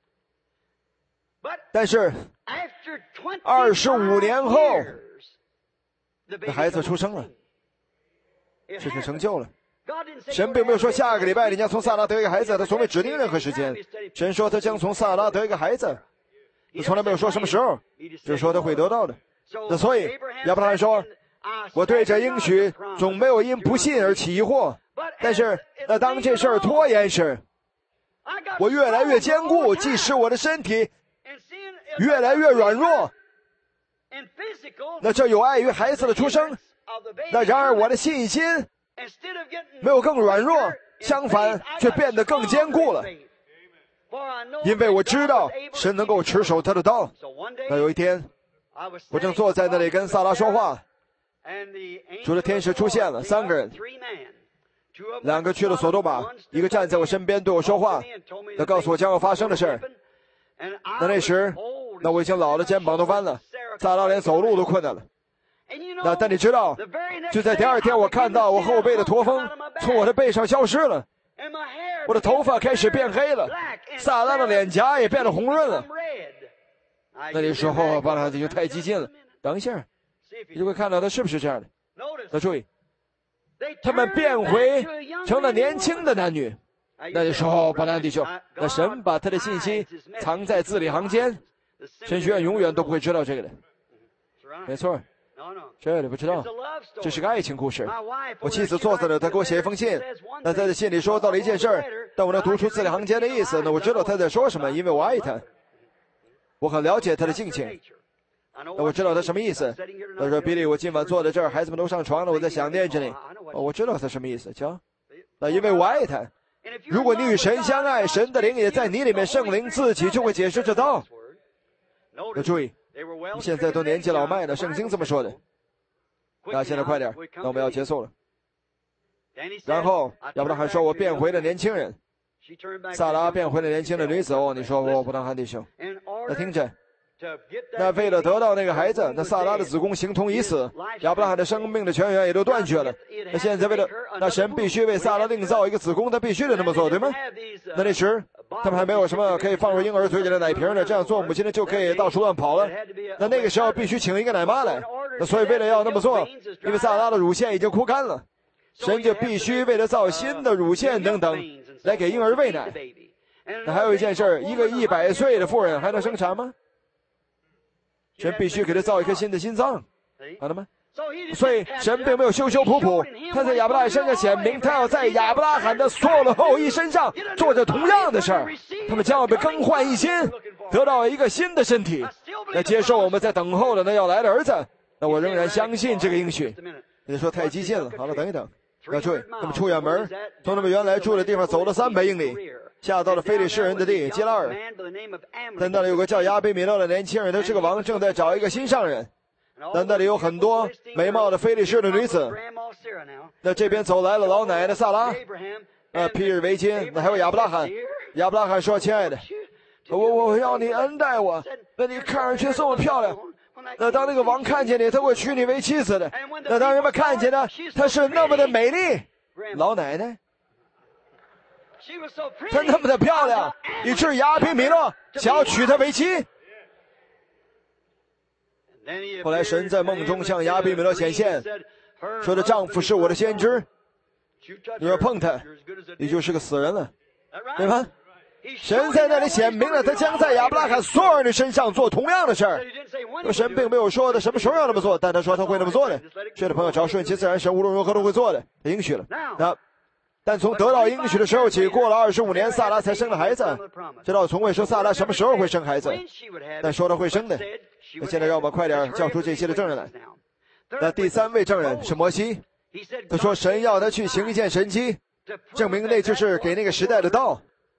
但是二十五年后那孩子出生了，事情成就了。神并没有说下个礼拜你将从撒拉得一个孩子，他从未指定任何时间。神说他将从撒拉得一个孩子，他从来没有说什么时候，只说他会得到的。那所以亚伯拉罕说我对这应许总没有因不信而起疑惑，但是那当这事儿拖延时，我越来越坚固，即使我的身体越来越软弱。那这有碍于孩子的出生，那然而我的信心没有更软弱，相反却变得更坚固了，因为我知道神能够持守他的道。那有一天我正坐在那里跟撒拉说话，主的天使出现了，三个人，两个去了索多玛，一个站在我身边对我说话，他告诉我将要发生的事儿。那那时那我已经老了，肩膀都弯了，撒拉连走路都困难了。那但你知道就在第二天，我看到我后背的驼峰从我的背上消失了，我的头发开始变黑了，撒拉的脸颊也变得红润了。那那时候巴拉就太激进了，等一下你就会看到他是不是这样的。那注意他们变回成了年轻的男女。那个时候巴拉弟兄，那神把他的信息藏在字里行间，神学院永远都不会知道这个的。没错，这里不知道，这是个爱情故事。我妻子坐在那，她给我写一封信，那在这信里说到了一件事儿，但我能读出字里行间的意思，那我知道她在说什么，因为我爱她，我很了解她的性情，那我知道她什么意思。她说比利，我今晚坐在这儿，孩子们都上床了，我在想念着你。我知道她什么意思，瞧，那因为我爱她。如果你与神相爱，神的灵也在你里面，圣灵自己就会解释这道。那注意你现在都年纪老迈了，圣经这么说的。那现在快点，那我们要结束了。然后亚伯拉罕说我变回了年轻人，撒拉变回了年轻的女子。哦，你说我不当汉弟兄，那听着，那为了得到那个孩子，那撒拉的子宫形同已死，亚伯拉罕的生命的泉源也都断绝了。那现在为了那神必须为撒拉另造一个子宫，他必须得那么做，对吗？那那时他们还没有什么可以放入婴儿嘴里的奶瓶呢，这样做母亲的就可以到处乱跑了。那那个时候必须请一个奶妈来，那所以为了要那么做，因为撒拉的乳腺已经枯干了，神就必须为了造新的乳腺等等来给婴儿喂奶。那还有一件事，一个一百岁的妇人还能生产吗？神必须给他造一颗新的心脏，好了吗？所以神并没有修修补补，他在亚伯拉罕身上显明，他要在亚伯拉罕的所有的后裔身上做着同样的事儿，他们将要被更换一新，得到一个新的身体，来接受我们在等候的那要来的儿子。那我仍然相信这个应许。你说太激进了，好了，等一等，要注意，他们出远门，从他们原来住的地方走了三百英里，下到了非利士人的地基拉尔，在那里有个叫亚比米勒的年轻人，他是个王，正在找一个心上人。 但那里有很多美貌的非利士的女子。那这边走来了老奶奶萨拉，呃，披着围巾。那还有亚伯拉罕，亚伯拉罕说：“亲爱的，我我要你恩待我。那你看上去这么漂亮。那当那个王看见你，他会娶你为妻子的。那当人们看见呢，她是那么的美丽，老奶奶，她那么的漂亮，以致亚比米勒想要娶她为妻。后来神在梦中向亚比米勒显现，说的丈夫是我的先知，你要碰他，你就是个死人了，对吧？神在那里显明了，他将在亚伯拉罕所有人的身上做同样的事儿。神并没有说的什么时候要那么做，但他说他会那么做的。这的朋友，只要顺其自然，神无论如何都会做的，应许了。那但从得到应许的时候起，过了二十五年，萨拉才生了孩子。知道从未说萨拉什么时候会生孩子，但说他会生的。那现在让我们快点叫出这些的证人来。那第三位证人是摩西，他说神要他去行一件神迹，证明那就是给那个时代的道。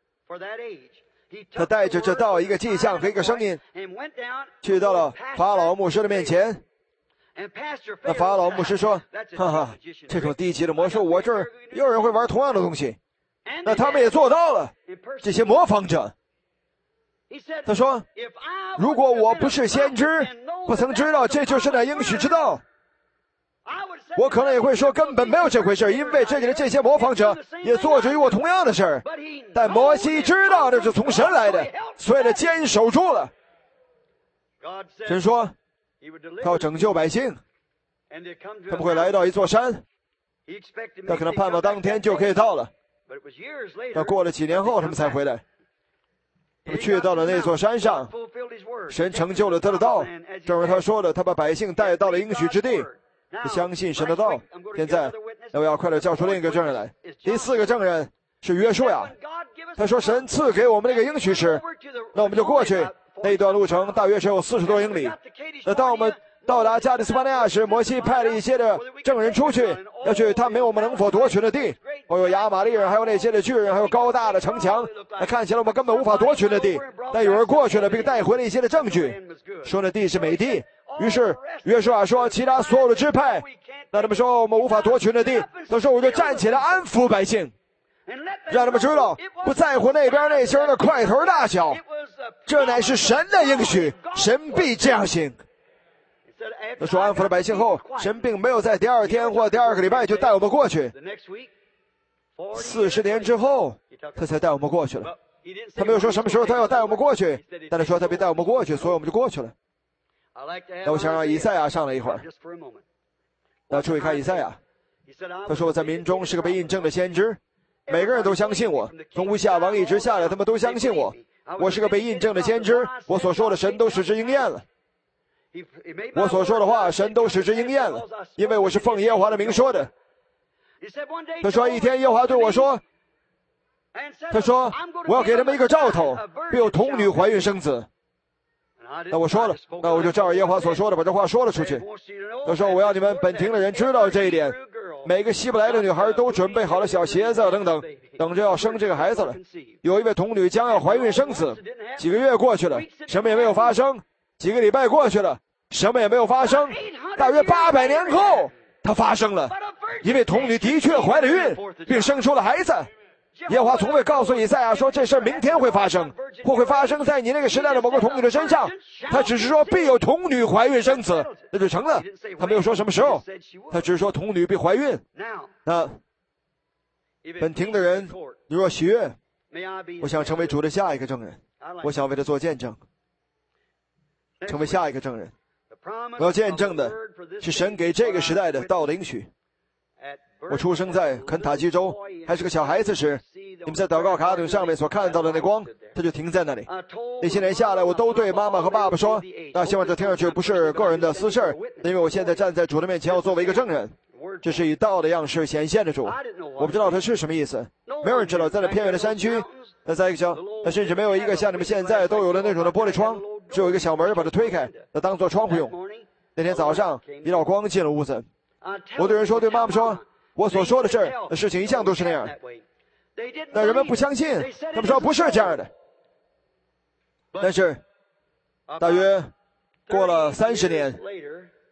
他带着这道一个迹象和一个声音，去到了法老牧师的面前。那法老牧师说：“哈哈，这种低级的魔术，我这儿也有人会玩同样的东西。”那他们也做到了，这些模仿者。他说：“如果我不是先知，不曾知道这就是那应许之道，我可能也会说根本没有这回事，因为这里的这些模仿者也做着与我同样的事儿。但摩西知道这是从神来的，所以他坚守住了。神说他要拯救百姓，他们会来到一座山，他可能盼望当天就可以到了，但过了几年后他们才回来。他们去到了那座山上，神成就了他的道，正如他说的，他把百姓带到了应许之地，相信神的道。现在我要快点叫出另一个证人来。第四个证人是约书亚，他说神赐给我们那个应许时，那我们就过去。那一段路程大约只有四十多英里。那当我们到达加利斯巴尼亚时，摩西派了一些的证人出去，要去探明我们能否夺取的地。还有亚玛利人，还有那些的巨人，还有高大的城墙，那看起来我们根本无法夺取的地。但有人过去了，并带回了一些的证据，说那地是美地。于是约书亚说，其他所有的支派，那他们说我们无法夺取的地，到时候我就站起来安抚百姓，让他们知道不在乎那边那些人的块头大小，这乃是神的应许，神必这样行。他说安抚了百姓后，神并没有在第二天或第二个礼拜就带我们过去，四十年之后他才带我们过去了。他没有说什么时候他要带我们过去，但他说他别带我们过去，所以我们就过去了。那我想让以赛亚上来一会儿。那注意看以赛亚，他说我在民中是个被印证的先知，每个人都相信我，从乌西亚王一直下来，他们都相信我。我是个被印证的先知，我所说的神都使之应验了。我所说的话，神都使之应验了，因为我是奉耶和华的名说的。他说一天耶和华对我说，他说我要给他们一个兆头，必有童女怀孕生子。那我说了，那我就照着耶和华所说的把这话说了出去。他说我要你们本庭的人知道这一点，每个希伯来的女孩都准备好了小鞋子等等，等着要生这个孩子了。有一位童女将要怀孕生子，几个月过去了，什么也没有发生。几个礼拜过去了，什么也没有发生。大约八百年后，它发生了，因为童女的确怀了孕，并生出了孩子。耶和华从未告诉以赛亚说这事明天会发生，或会发生在你那个时代的某个童女的身上。他只是说必有童女怀孕生子，那就成了。他没有说什么时候，他只是说童女必怀孕。那本庭的人，你若喜悦，我想成为主的下一个证人，我想为他做见证，成为下一个证人。我要见证的是神给这个时代的道的应许。我出生在肯塔基州，还是个小孩子时，你们在祷告卡顶上面所看到的那光，它就停在那里。那些年下来，我都对妈妈和爸爸说，那希望这听上去不是个人的私事，因为我现在站在主的面前，要作为一个证人。这是以道的样式显现的主，我不知道它是什么意思，没有人知道。在那偏远的山区，那在一个小，那甚至没有一个像你们现在都有的那种的玻璃窗，只有一个小门把它推开，那当做窗户用。那天早上，一道光进了屋子，我对人说，对妈妈说，我所说的事儿，那事情一向都是那样。但人们不相信，他们说不是这样的。但是，大约过了三十年，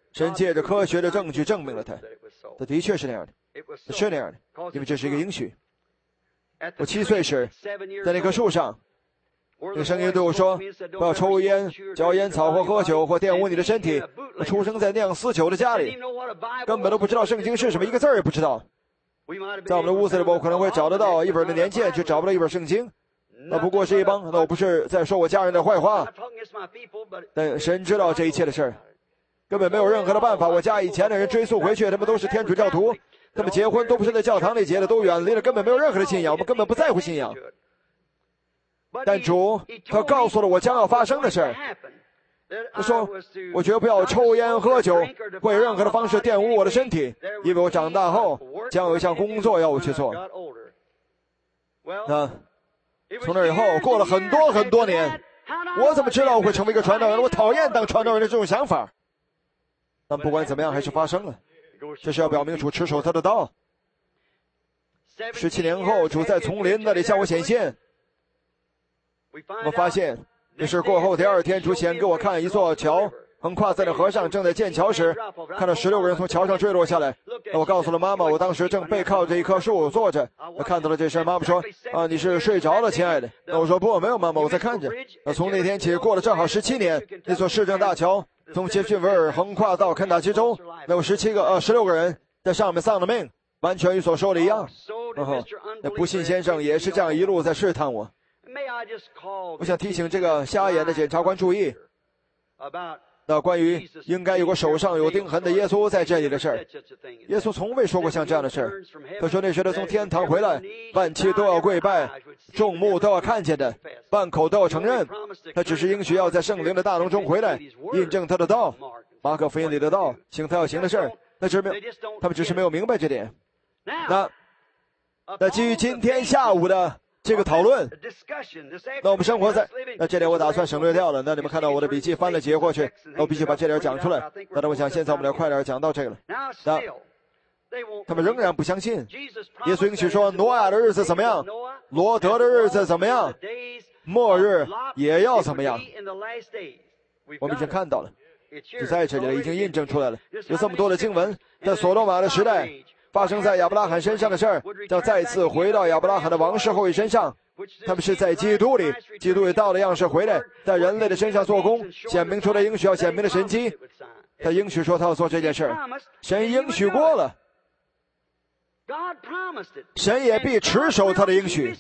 神借着科学的证据证明了它，它的确是那样的，是那样的，因为这是一个应许。我七岁时，在那棵树上，那个声音对我说：“不要抽烟、嚼烟草或喝酒或玷污你的身体。”我出生在那样私酒的家里，根本都不知道圣经是什么，一个字儿也不知道。在我们的屋子里，我可能会找得到一本的年鉴，却找不到一本圣经。那不过是一帮，那我不是在说我家人的坏话，但神知道这一切的事儿，根本没有任何的办法。我家以前的人追溯回去，他们都是天主教徒，他们结婚都不是在教堂里结的，都远离了，根本没有任何的信仰，我们根本不在乎信仰。但主他告诉了我将要发生的事儿，他说我绝不要抽烟喝酒，或以任何的方式玷污我的身体，因为我长大后将有一项工作要我去做。那从那以后过了很多很多年，我怎么知道我会成为一个传道人？我讨厌当传道人的这种想法。但不管怎么样，还是发生了。这是要表明主持守他的道。十七年后，主在丛林那里向我显现。我发现这事过后第二天，主显给我看一座桥，横跨在那河上，正在建桥时，看到十六个人从桥上坠落下来。那我告诉了妈妈，我当时正背靠着一棵树坐着。我看到了这事，妈妈说：“啊，你是睡着了，亲爱的。”那我说：“不，没有，妈妈，我在看着。”那从那天起，过了正好十七年，那座市政大桥从杰逊维尔横跨到肯塔基州，那有十七个呃十六个人在上面丧了命，完全与所说的一样。哦，那不信先生也是这样一路在试探我。我想提醒这个瞎眼的检察官注意，那关于应该有个手上有钉痕的耶稣在这里的事儿，耶稣从未说过像这样的事儿。他说那时他从天堂回来，万妻都要跪拜，众目都要看见的，万口都要承认。他只是应许要在圣灵的大能中回来，印证他的道，马可福音里的道，行他要行的事儿。那只没有，他们只是没有明白这点。那那基于今天下午的这个讨论，那我们生活在那这点我打算省略掉了。那你们看到我的笔记翻了节过去，我必须把这点讲出来。那我想现在我们来快点讲到这个了。那他们仍然不相信耶稣应许说挪亚的日子怎么样，罗德的日子怎么样，末日也要怎么样。我们已经看到了，就在这里了，已经印证出来了。有这么多的经文，在所罗马的时代发生在亚伯拉罕身上的事儿，将再次回到亚伯拉罕的王室后裔身上。他们是在基督里，基督以道的样式回来，在人类的身上做工，显明出了应许要显明的神迹。他应许说他要做这件事儿，神应许过了，神也必持守他的应许。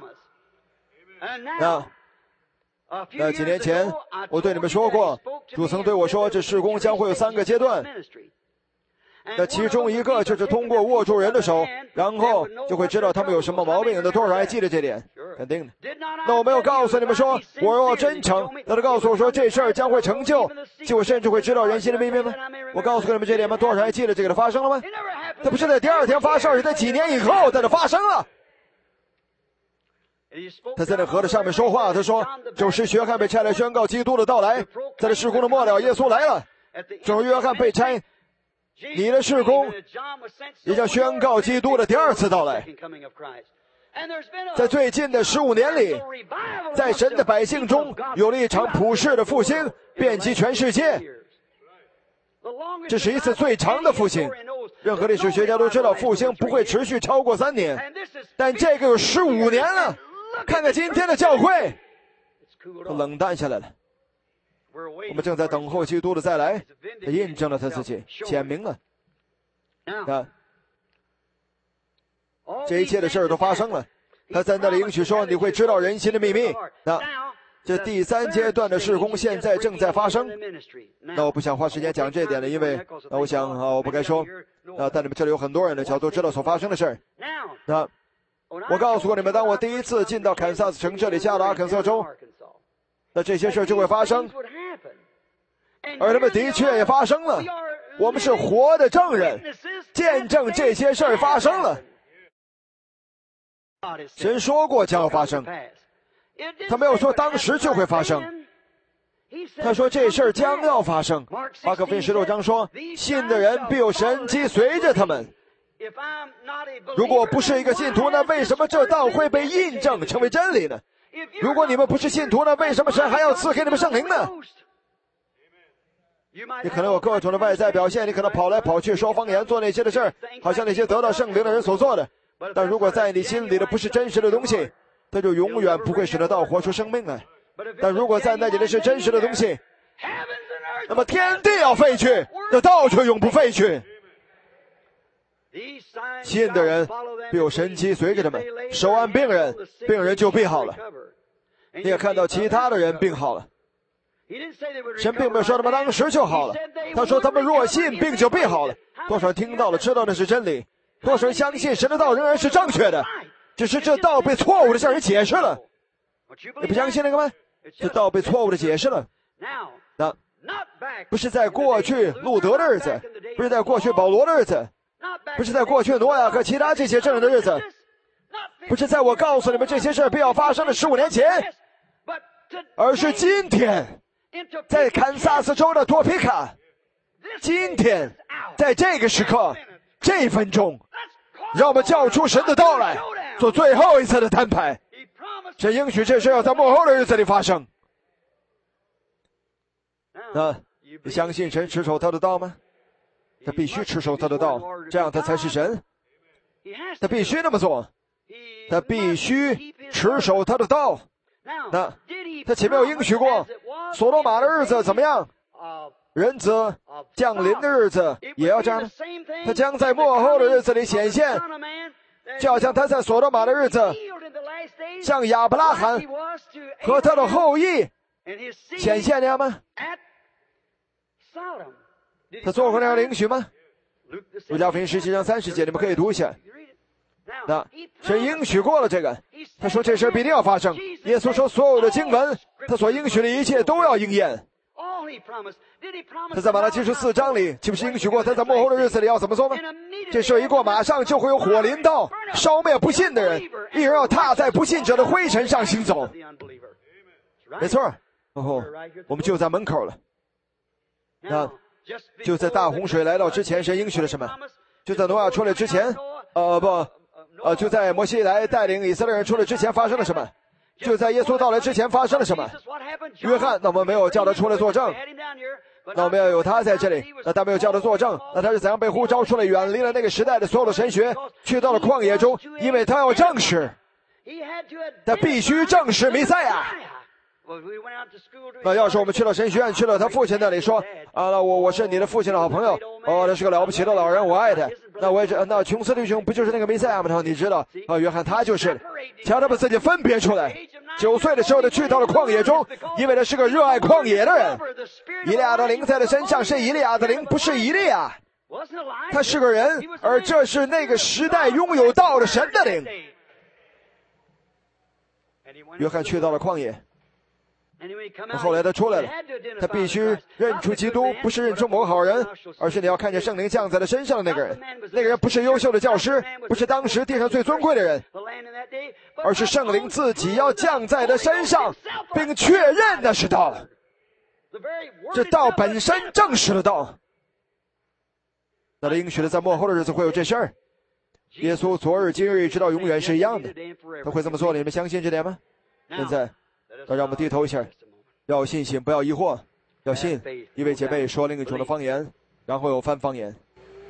那那几年前我对你们说过，主曾对我说这事工将会有三个阶段，那其中一个就是通过握住人的手，然后就会知道他们有什么毛病。那多少还记得这点？肯定的。那我没有告诉你们说我若真诚，那他告诉我说这事儿将会成就，就我甚至会知道人心的秘密吗？我告诉过你们这点吗？多少还记得这个的发生了吗？这不是在第二天发生，是在几年以后在这发生了。他在那河的上面说话，他说主使约翰被差来宣告基督的到来，在这事工的末了，耶稣来了，主约翰被差，你的事工也将宣告基督的第二次到来。在最近的十五年里，在神的百姓中有了一场普世的复兴，遍及全世界。这是一次最长的复兴，任何历史学家都知道复兴不会持续超过三年，但这个有十五年了。看看今天的教会都冷淡下来了，我们正在等候基督的再来，他印证了他自己，显明了啊，这一切的事儿都发生了。他在那里应许说你会知道人心的秘密。那这第三阶段的事工现在正在发生。那我不想花时间讲这一点了，因为那我想啊，我不该说啊，但你们这里有很多人的角度知道所发生的事儿。那我告诉过你们，当我第一次进到堪萨斯城这里下了阿肯色州，那这些事就会发生，而他们的确也发生了。我们是活的证人，见证这些事儿发生了。神说过将要发生，他没有说当时就会发生，他说这事儿将要发生。马可福音十六章说，信的人必有神迹随着他们。如果不是一个信徒，那为什么这道会被印证成为真理呢？如果你们不是信徒，那为什么神还要赐给你们圣灵呢？ 你可能有各种的外在表现，你可能跑来跑去说方言，做那些的事儿，好像那些得到圣灵的人所做的。但如果在你心里的不是真实的东西，它就永远不会使得道活出生命来。但如果在那里的是真实的东西，那么天地要废去，那道却永不废去。信的人必有神迹随着他们，手按病人，病人就必好了。你也看到其他的人病好了，神并没有说他们当时就好了，他说他们若信，病就必好了。多少人听到了，知道那是真理，多少人相信神的道仍然是正确的，只是这道被错误的向人解释了。你不相信那个吗？这道被错误的解释了。那不是在过去路德的日子，不是在过去保罗的日子，不是在过去挪亚和其他这些证人的日子，不是在我告诉你们这些事必要发生的十五年前，而是今天，在堪萨斯州的多皮卡，今天，在这个时刻，这一分钟，让我们叫出神的道来，做最后一次的摊牌。神应许这事要在末后的日子里发生。那你相信神持守他的道吗？他必须持守他的道，这样他才是神。他必须那么做，他必须持守他的道。那他前面有应许过，所罗马的日子怎么样？人子降临的日子也要这样。他将在末后的日子里显现，就好像他在所罗马的日子向亚伯拉罕和他的后裔显现那样吗？他做过那样的应许吗？路加福音十七章三十节，你们可以读一下。那神应许过了这个，他说这事必定要发生。耶稣说所有的经文，他所应许的一切都要应验。他在马太七十四章里岂不是应许过他在末后的日子里要怎么做吗？这事一过，马上就会有火临到，烧灭不信的人，一人要踏在不信者的灰尘上行走。没错，哦，我们就在门口了。那就在大洪水来到之前，神应许了什么？就在挪亚出来之前，呃不，呃就在摩西来带领以色列人出来之前发生了什么？就在耶稣到来之前发生了什么？约翰，那我们没有叫他出来作证，那我们要有他在这里，那他没有叫他作证，那他是怎样被呼召出来，远离了那个时代的所有的神学，去到了旷野中，因为他要证实，他必须证实弥赛亚。那要是我们去了神学院，去了他父亲那里说啊，那我我是你的父亲的好朋友，哦，他是个了不起的老人，我爱他。那我也知，那琼斯弟兄不就是那个弥赛亚吗？他说你知道啊，约翰他就是。瞧他把自己分别出来。九岁的时候，他去到了旷野中，因为他是个热爱旷野的人。以利亚的灵在他身上，是以利亚的灵，不是以利亚。他是个人，而这是那个时代拥有道的神的灵。约翰去到了旷野。后来他出来了，他必须认出基督，不是认出某个好人，而是你要看见圣灵降在他身上的那个人。那个人不是优秀的教师，不是当时地上最尊贵的人，而是圣灵自己要降在他身上，并确认那是道。这道本身正是了道。那他应许的在末后的日子会有这事儿。耶稣昨日今日直到永远是一样的，他会这么做，你们相信这点吗？现在那让我们低头一下，要有信心，不要疑惑，要信。一位姐妹说另一种的方言，然后又翻方言。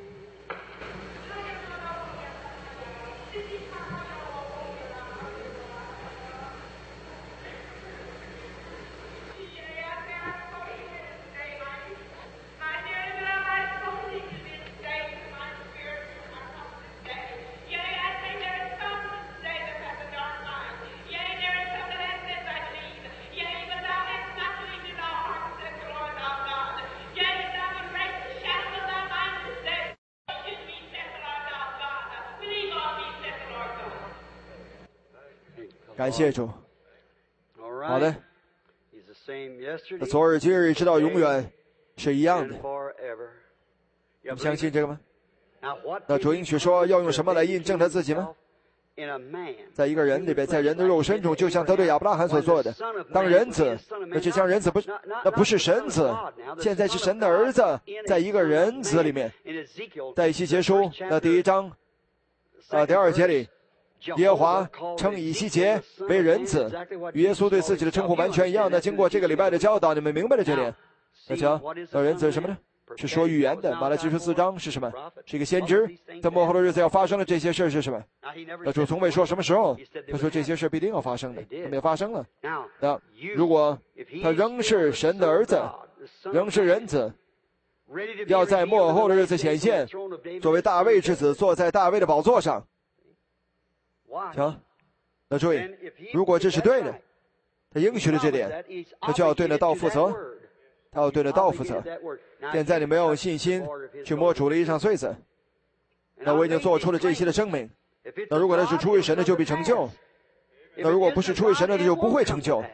感谢主。好的，那昨日今日直到永远是一样的。你们相信这个吗？那主应许说要用什么来印证他自己吗？在一个人里边，在人的肉身中，就像他对亚伯拉罕所做的，当人子，那这像人子不是，那不是神子，现在是神的儿子，在一个人子里面。在以西结书那第一章啊第二节里，耶和华称以西结为人子，与耶稣对自己的称呼完全一样的。经过这个礼拜的教导，你们明白了这点。 那瞧，那人子是什么呢？是说预言的。马太记十四章是什么？是一个先知，在末后的日子要发生的这些事是什么？那主从未说什么时候，他说这些事必定要发生的，他们也发生了。那如果他仍是神的儿子，仍是人子，要在末后的日子显现，作为大卫之子，坐在大卫的宝座上。瞧，那注意，如果这是对的，他应许了这点，他就要对那道负责，他要对那道负责。现在你没有信心去摸主的衣裳穗子，那我已经做出了这些的声明。那如果那是出于神的，就必成就；那如果不是出于神的，就不会成就。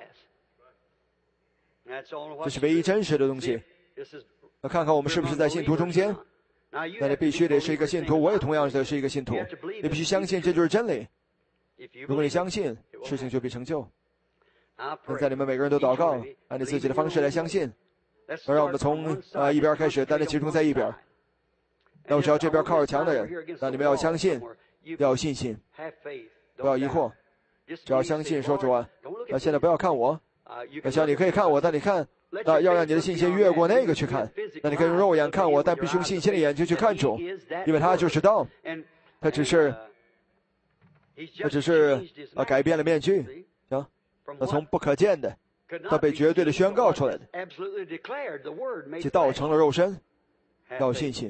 这是唯一真实的东西。那看看我们是不是在信徒中间？那你必须得是一个信徒，我也同样的是一个信徒。你必须相信这就是真理。如果你相信，事情就必成就。现在你们每个人都祷告，按你自己的方式来相信。那让我们从啊、呃、一边开始，单单集中在一边。那我只要这边靠着墙的人，那你们要相信，要有信心，不要疑惑，只要相信。说主啊，那现在不要看我，那想你可以看我，但你看，那要让你的信心越过那个去看。那你可以用肉眼看我，但必须用信心的眼睛去看主，因为他就是道，他只是。他只是啊改变了面具，行，那从不可见的，他被绝对的宣告出来的，即道成了肉身，要有信心。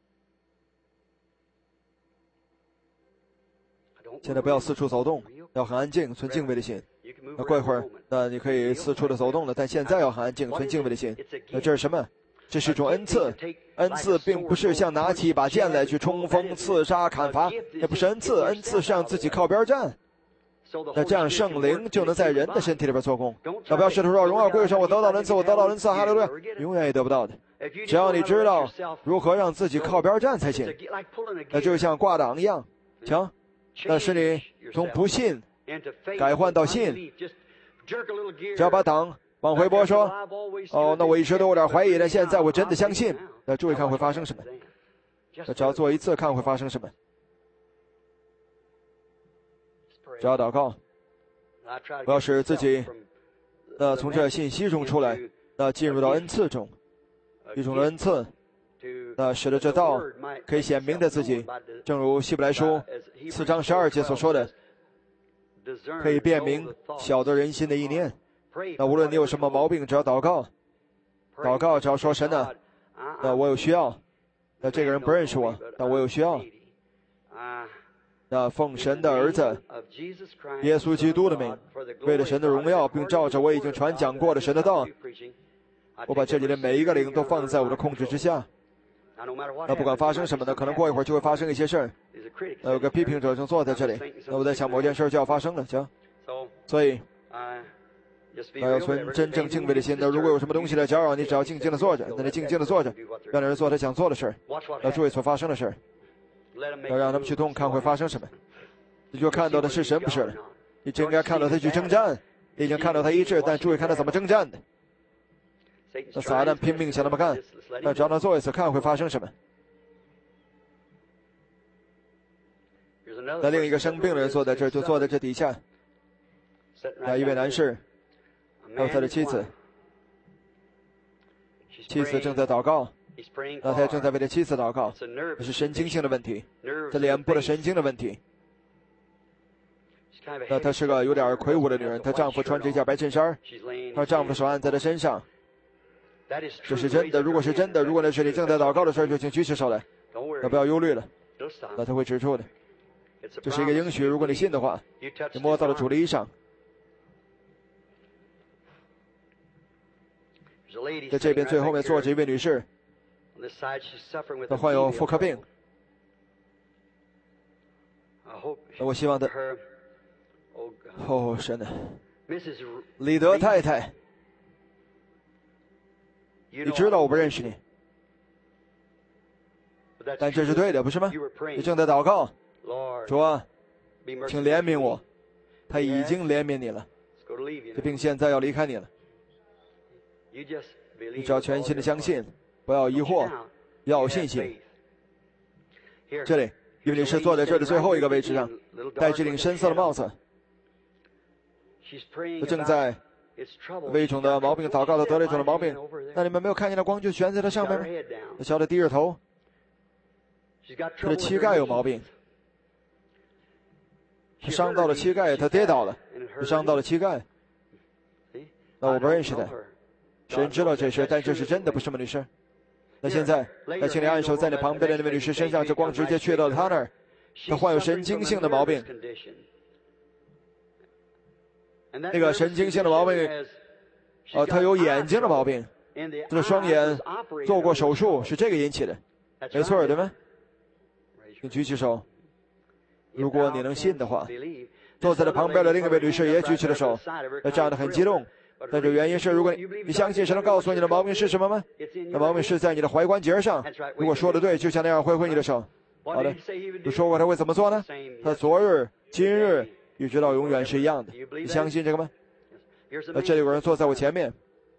现在不要四处走动，要很安静，存敬畏的心。那过一会儿，那你可以四处的走动了，但现在要很安静，存敬畏的心。那这是什么？这是一种恩赐，恩赐并不是像拿起一把剑来去冲锋、刺杀、砍伐，也不是恩赐，恩赐是让自己靠边站。那这样圣灵就能在人的身体里边做工。那不要试图说荣耀归上，我得到恩赐，我得到恩赐，哈利路亚，永远也得不到的。只要你知道如何让自己靠边站才行。那就像挂档一样，瞧，那是你从不信改换到信，只要把档往回拨说，哦，那我一直都有点怀疑，但现在我真的相信。那注意看会发生什么？那只要做一次，看会发生什么？只要祷告，我要使自己，那从这信息中出来，那进入到恩赐中，一种恩赐，那使得这道可以显明的自己，正如希伯来书四章十二节所说的，可以辨明晓得人心的意念。那无论你有什么毛病，只要祷告，祷告只要说神呢，那我有需要，那这个人不认识我，但我有需要，那奉神的儿子耶稣基督的名，为了神的荣耀，并照着我已经传讲过的神的道，我把这里的每一个灵都放在我的控制之下。那不管发生什么呢，可能过一会儿就会发生一些事儿。那有个批评者正坐在这里，那我在想某件事就要发生了，行，所以那要存真正敬畏的心。那如果有什么东西来搅扰你，只要静静的坐着，那你静静的坐着，让人做他想做的事儿，要注意所发生的事儿，要让他们去动，看会发生什么。你就看到的是神不是的，你只应该看到他去征战，你已经看到他医治，但注意看他怎么征战的。那撒旦拼命想那么干，那只要他做一次，看会发生什么。那另一个生病的人坐在这儿，就坐在这底下。那一位男士，还有他的妻子，妻子正在祷告，那他正在为他妻子祷告，这是神经性的问题，他脸部的神经的问题。那她是个有点魁梧的女人，她丈夫穿着一件白衬衫，她丈夫的手按在她身上。这是真的，如果是真的，如果那是你正在祷告的事，就请举起手来，那不要忧虑了，那他会止住的。这是一个应许，如果你信的话，你摸到了主的衣裳。在这边最后面坐着一位女士，她患有妇科病。我希望她，哦神啊，李德太太，你知道我不认识你，但这是对的，不是吗？你正在祷告，主啊，请怜悯我。他已经怜悯你了，这病现在要离开你了。你只要全心的相信，不要疑惑，要有信心。这里，因为你是坐在这里最后一个位置上，戴着顶深色的帽子，他正在为一种的毛病祷告的得了一种的毛病，那你们没有看见那光就悬在他上面吗？那小的低着头，他的膝盖有毛病，他伤到了膝盖，他跌倒了，他伤到了膝盖。那我不认识他，神知道这事，但这是真的，不是吗，女士？那现在，那请你按手在你旁边的那位女士身上，这光直接去到了她那儿。她患有神经性的毛病，那个神经性的毛病，呃，她有眼睛的毛病，这个双眼做过手术，是这个引起的，没错，对吗？请举起手，如果你能信的话。坐在她旁边的另一位女士也举起了手，她站得很激动。但这原因是，如果你你相信神能告诉你的毛病是什么吗？那毛病是在你的踝关节上。如果说的对，就像那样挥挥你的手。好的，你说过他会怎么做呢？他昨日、今日一直到永远是一样的。你相信这个吗？那这里有人坐在我前面，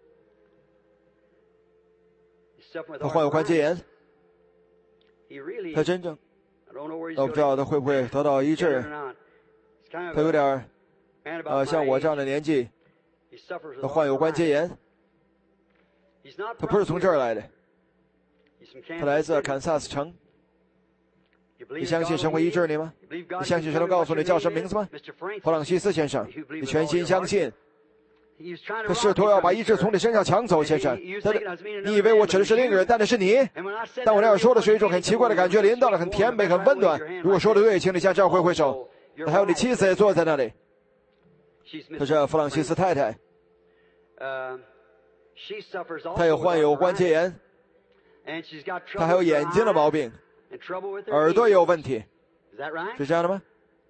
他患有关节炎，他真正，我不知道他会不会得到医治。他有点呃，像我这样的年纪。他患有关节炎，他不是从这儿来的，他来自堪萨斯城。你相信神会医治你吗？你相信神能告诉你叫什么名字吗？弗朗西斯先生，你全心相信。他试图要把医治从你身上抢走，先生。你以为我指的是另一个人，但那是你。但我那样说的是一种很奇怪的感觉，临到了，很甜美，很温暖。如果说的对，请你向这儿挥挥手。还有你妻子也坐在那里，她是弗朗西斯太太。他有患有关节炎，他还有眼睛的毛病，耳朵也有问题，是这样的吗？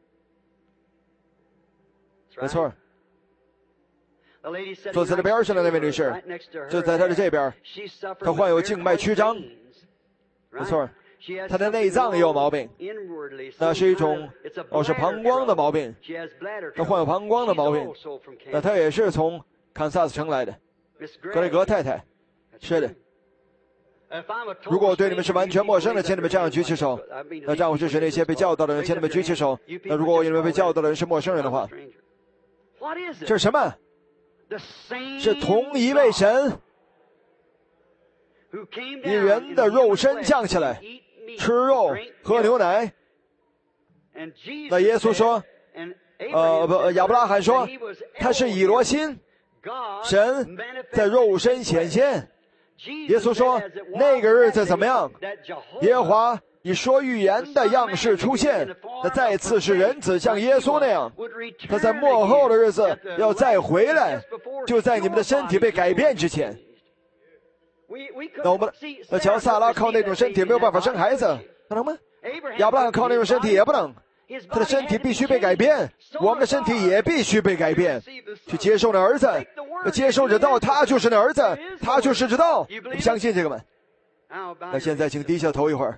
没错。坐在他边上的那位女士，就在他的这边，他患有静脉曲张，没错。他的内脏也有毛病，那是一种哦是膀胱的毛病，他患有膀胱的毛病，那他也是从堪萨斯城来的，格雷格太太，是的。如果我对你们是完全陌生的，请你们这样举起手。那这样我支持那些被教导的人，请你们举起手。那如果你们被教导的人是陌生人的话，这是什么？是同一位神，以人的肉身降下来，吃肉喝牛奶。那耶稣说，呃不，亚伯拉罕说，他是以罗心。神在肉身显现，耶稣说那个日子怎么样？耶和华以说预言的样式出现，他再次是人子像耶稣那样，他在末后的日子要再回来，就在你们的身体被改变之前。那我们那乔萨拉靠那种身体没有办法生孩子，可能吗？亚伯拉罕靠那种身体也不能，他的身体必须被改变，我们的身体也必须被改变，去接受那儿子，接受这道，他就是那儿子，他就是这道。你们相信这个吗？那现在请低下头一会儿。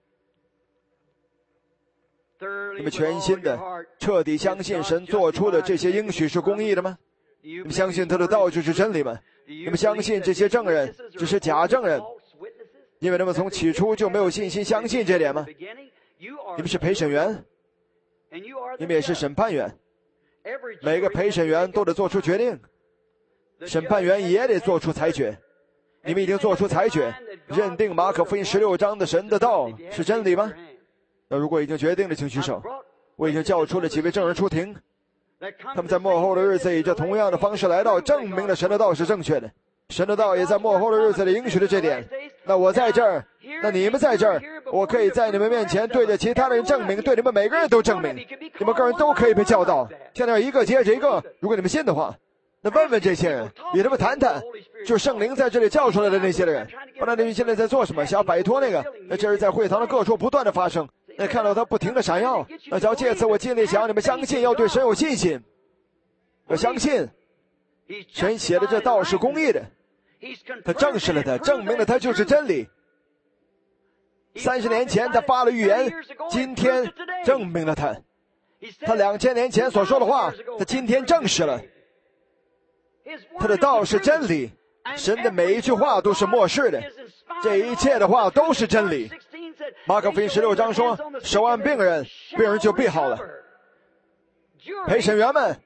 你们全心的彻底相信神做出的这些应许是公义的吗？你们相信他的道就是真理吗？你们相信这些证人只是假证人，因为他们从起初就没有信心相信这点吗？你们是陪审员，你们也是审判员，每个陪审员都得做出决定，审判员也得做出裁决。你们已经做出裁决，认定马可福音十六章的神的道是真理吗？那如果已经决定了，请举手。我已经叫出了几位证人出庭，他们在末后的日子以这同样的方式来到，证明了神的道是正确的，神的道也在末后的日子里应许了这点。那我在这儿，那你们在这儿，我可以在你们面前对着其他人证明，对你们每个人都证明，你们个人都可以被教导，现在一个接着一个。如果你们信的话，那问问这些人，与他们谈谈，就是圣灵在这里叫出来的那些人，那你们现在在做什么？想要摆脱那个？那这是在会堂的各处不断的发生，那看到他不停的闪耀。那只要借此我尽力想让你们相信，要对神有信心，要相信神写的这道是公义的，他证实了他，证明了他就是真理。三十年前他发了预言，今天证明了他，他两千年前所说的话，他今天证实了。他的道是真理，神的每一句话都是默示的，这一切的话都是真理。马可福音十六章说，手按病人，病人就必好了。陪审员们，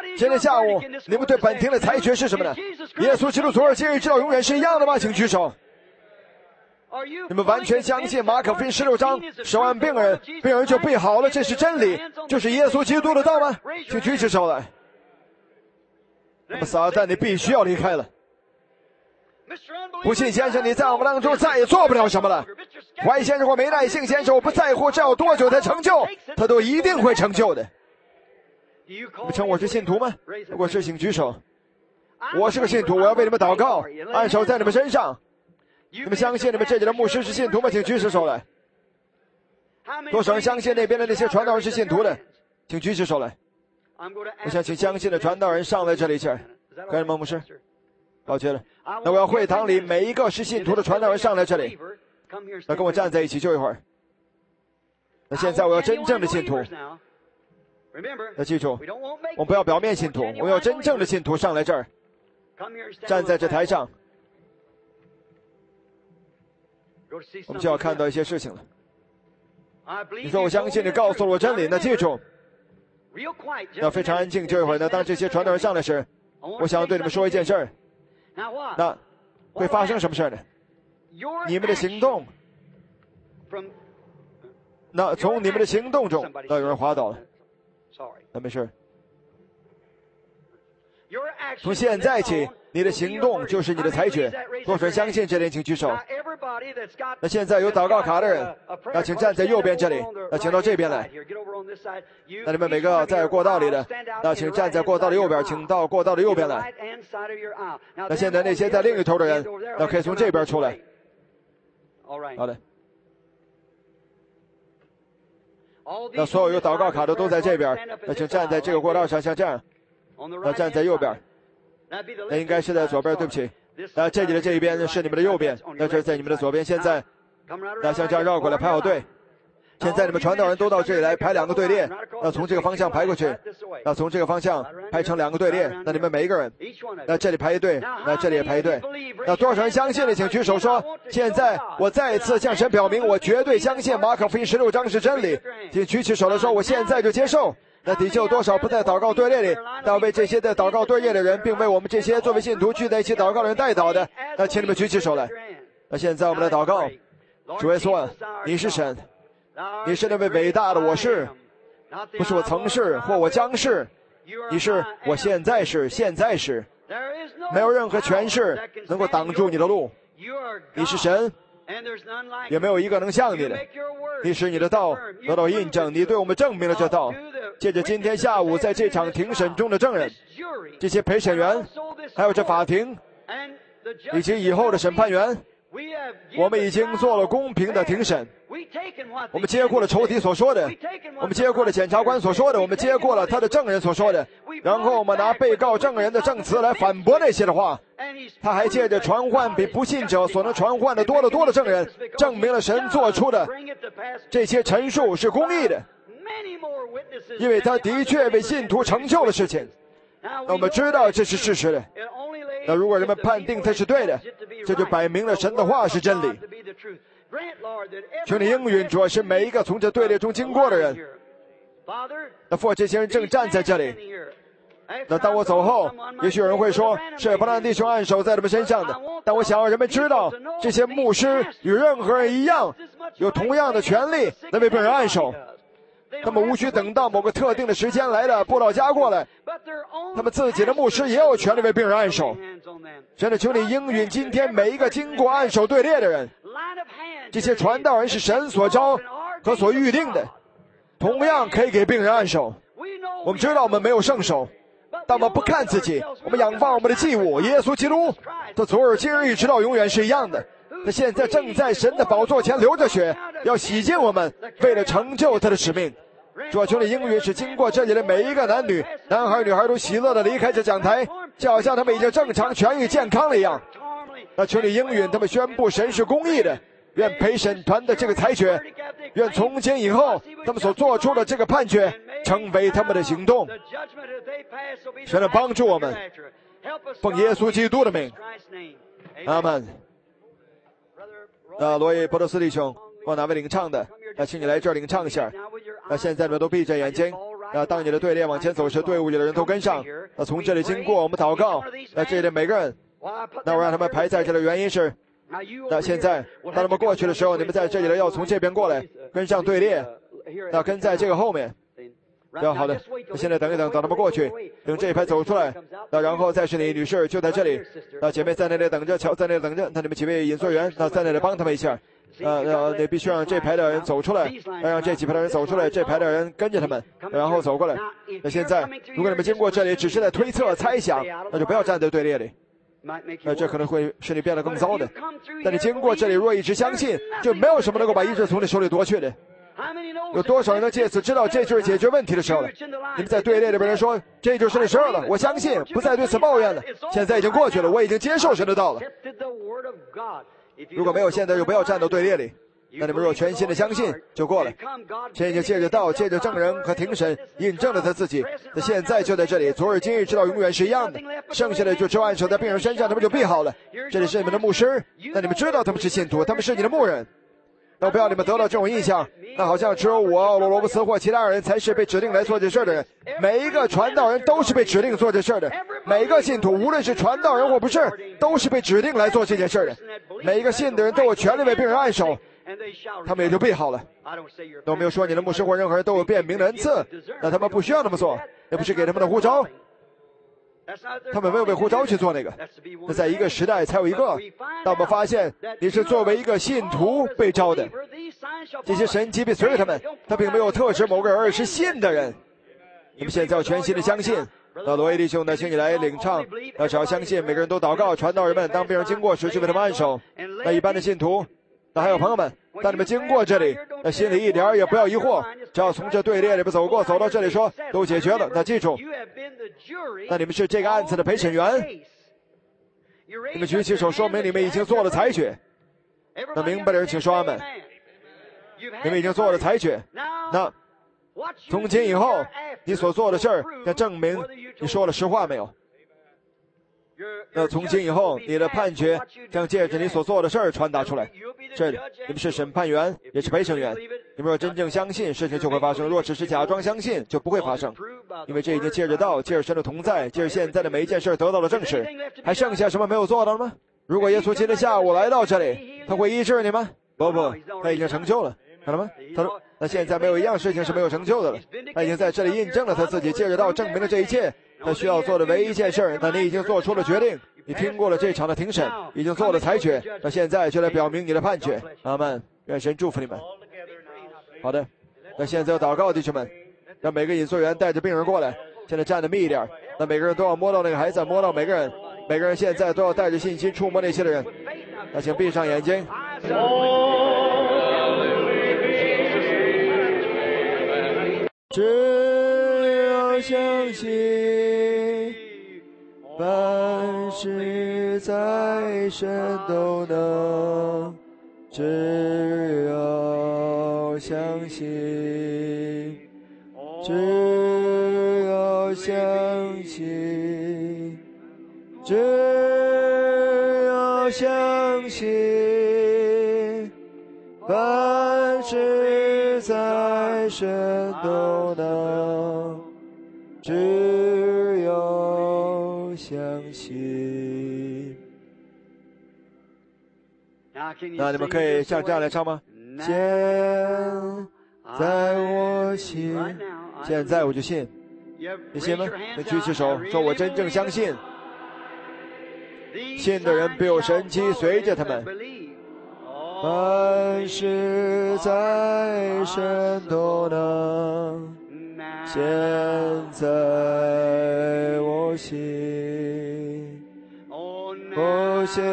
今天下午你们对本庭的裁决是什么呢？耶稣基督昨日今日直到永远是一样的吗？请举手。你们完全相信马可福音十六章十万病人，病人就病好了，这是真理，就是耶稣基督的道吗？请举起手来。那么撒旦，你必须要离开了。不信先生，你在我们当中再也做不了什么了。怀先生或没耐性先生，我不在乎这要多久才成就，他都一定会成就的。你们称我是信徒吗？如果是，请举手。我是个信徒，我要为你们祷告，按手在你们身上。你们相信你们这里的牧师是信徒吗？请举起手来。多少人相信那边的那些传道人是信徒的？请举起手来。我想请相信的传道人上来这里去。干什么，牧师？抱歉了。那我要会堂里每一个是信徒的传道人上来这里，那跟我站在一起就一会儿。那现在我要真正的信徒。那记住，我们不要表面信徒，我要真正的信徒上来这儿，站在这台上。我们就要看到一些事情了。你说我相信你告诉了我真理，那记住，要非常安静就一会儿呢。当这些传道人上来时，我想要对你们说一件事儿。那会发生什么事呢？你们的行动，那从你们的行动中，那有人滑倒了，那没事。从现在起，你的行动就是你的裁决。多少人相信这点，请举手。那现在有祷告卡的人，那请站在右边这里，那请到这边来。那你们每个在过道里的，那请站在过道的右边，请到过道的右边来。那现在那些在另一头的人，那可以从这边出来。好的。那所有有祷告卡的都在这边，那请站在这个过道上，像这样。那站在右边，那应该是在左边，对不起。那这里的这一边是你们的右边，那这是在你们的左边。现在，那像这样绕过来排好队。现在你们传道人都到这里来排两个队列，那从这个方向排过去，那从这个方向排成两个队列。那你们每一个人，那这里排一队，那这里也排一队。那多少人相信的，请举手说。现在我再一次向神表明，我绝对相信马可福音十六章是真理。请举起手来说，我现在就接受。那底下有多少不在祷告队列里？那为这些在祷告队列的人，并为我们这些作为信徒聚在一起祷告的人代祷的，那请你们举起手来。那现在我们来祷告。主耶稣，你是神，你是那位伟大的我是，不是我曾是或我将是，你是我现在是，现在是，没有任何权势能够挡住你的路。你是神，也没有一个能像你的。你使你的道得到印证，你对我们证明了这道。借着今天下午在这场庭审中的证人，这些陪审员，还有这法庭，以及以后的审判员，我们已经做了公平的庭审。我们接过了仇敌所说的，我们接过了检察官所说的，我们接过了他的证人所说的，然后我们拿被告证人的证词来反驳那些的话。他还借着传唤比不信者所能传唤的多得多的证人，证明了神做出的这些陈述是公义的，因为他的确为信徒成就了事情。那我们知道这是事实的。那如果人们判定它是对的，这就摆明了神的话是真理。求你应允主，是每一个从这队列中经过的人。那父，这些人正站在这里。那当我走后，也许有人会说，是不让弟兄按手在他们身上的。但我想让人们知道，这些牧师与任何人一样，有同样的权利能为病人按手。他们无需等到某个特定的时间来了布道家过来，他们自己的牧师也有权利为病人按手。真的，求你应允今天每一个经过按手队列的人。这些传道人是神所招和所预定的，同样可以给病人按手。我们知道我们没有圣手，但我们不看自己，我们仰望我们的祭物耶稣基督，他昨日今日一直到永远是一样的。他现在正在神的宝座前流着血，要洗净我们，为了成就他的使命。主啊，求你应允，是经过这里的每一个男女、男孩、女孩都喜乐地离开这讲台，就好像他们已经正常、痊愈、健康了一样。那求你应允，他们宣布神是公义的。愿陪审团的这个裁决，愿从今以后他们所做出的这个判决成为他们的行动。神来帮助我们，奉耶稣基督的名，阿门。那罗伊波多斯弟兄，我哪位领唱的？那请你来这儿领唱一下。那现在你们都闭着眼睛， 那当你的队列往前走时，队伍里的人都跟上。那从这里经过，我们祷告。那这里的每个人，那我让他们排在这里的原因是，那现在当他们过去的时候，你们在这里的要从这边过来，跟上队列，那跟在这个后面。要好的，那现在等一等，等他们过去，等这一排走出来，那然后再是你女士就在这里，那姐妹在那里等着，乔在那里等着，那你们几位引座员，那在那里帮他们一下。呃，呃，你必须让这排的人走出来，让这几排的人走出来，这排的人跟着他们，然后走过来。那现在，如果你们经过这里只是在推测、猜想，那就不要站在队列里，那这可能会使你变得更糟的。但你经过这里，若一直相信，就没有什么能够把医治从你手里夺去的。有多少人能借此知道这就是解决问题的时候了？你们在队列里边人说，这就是那时候了，我相信，不再对此抱怨了。现在已经过去了，我已经接受神的道了。如果没有，现在就不要站到队列里。那你们若全心的相信，就过来。神已经借着道、借着证人和庭审印证了他自己。那现在就在这里，昨日、今日，直到永远是一样的。剩下的就只有按手在病人身上，他们就必好了。这里是你们的牧师，那你们知道他们是信徒，他们是你的牧人。那不要你们得到这种印象，那好像只有我、罗伯斯或其他人才是被指定来做这事的人。每一个传道人都是被指定做这事的，每一个信徒，无论是传道人或不是，都是被指定来做这件事的。每一个信的人都有权利为病人按手，他们也就必好了。那我没有说你的牧师或任何人都有便民的恩赐，那他们不需要那么做，也不是给他们的呼召。他们没有为呼召去做那个，那在一个时代才有一个。当我们发现你是作为一个信徒被召的，这些神迹必随着他们，他并没有特指某个人，而是信的人。你们现在要全心的相信。那罗伊弟兄呢，请你来领唱。那只要相信，每个人都祷告，传道人们当病人经过时去为他们按手。那一般的信徒，那还有朋友们，当你们经过这里，那心里一点也不要疑惑，只要从这队列里边走过，走到这里说都解决了。那记住，那你们是这个案子的陪审员，你们举起手，说明你们已经做了裁决。那明白的人请说阿们。你们已经做了裁决，那从今以后你所做的事儿，要证明你说了实话没有。那从今以后，你的判决将借着你所做的事儿传达出来。这里，你们是审判员，也是陪审员。你们若真正相信，事情就会发生；若只是假装相信，就不会发生。因为这已经借着道，借着神的同在，借着现在的每一件事得到了证实。还剩下什么没有做到吗？如果耶稣今天下午来到这里，他会医治你吗？不不，他已经成就了。看到吗？他说，那现在没有一样事情是没有成就的了。他已经在这里印证了他自己，借着道证明了这一切。他需要做的唯一一件事，那你已经做出了决定，你听过了这场的庭审，已经做了裁决，那现在就来表明你的判决。阿们，愿神祝福你们。好的，那现在要祷告，弟兄们，让每个引述员带着病人过来，现在站得密一点，那每个人都要摸到那个孩子，摸到每个人，每个人现在都要带着信心触摸那些的人。那请闭上眼睛。只要相信，凡事在神都能。只要相信，只要相信，只要相信，凡事在神都能。只要相信。那你们可以像这样来唱吗？现在我信，现在我就信。你信吗？你举起手，说我真正相信。信的人必有神迹随着他们。凡事在神都能。现在我信，哦，现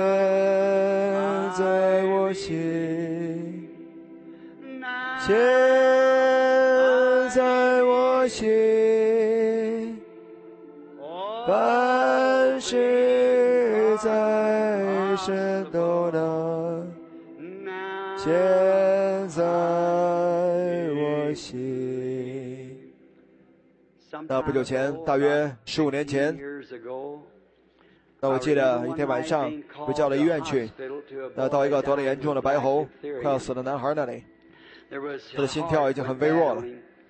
在我信，现在我信，凡事在神都能。现在我信。那不久前，大约十五年前，那我记得一天晚上被叫到医院去，那到一个得了严重的白喉、快要死的男孩那里，他的心跳已经很微弱了。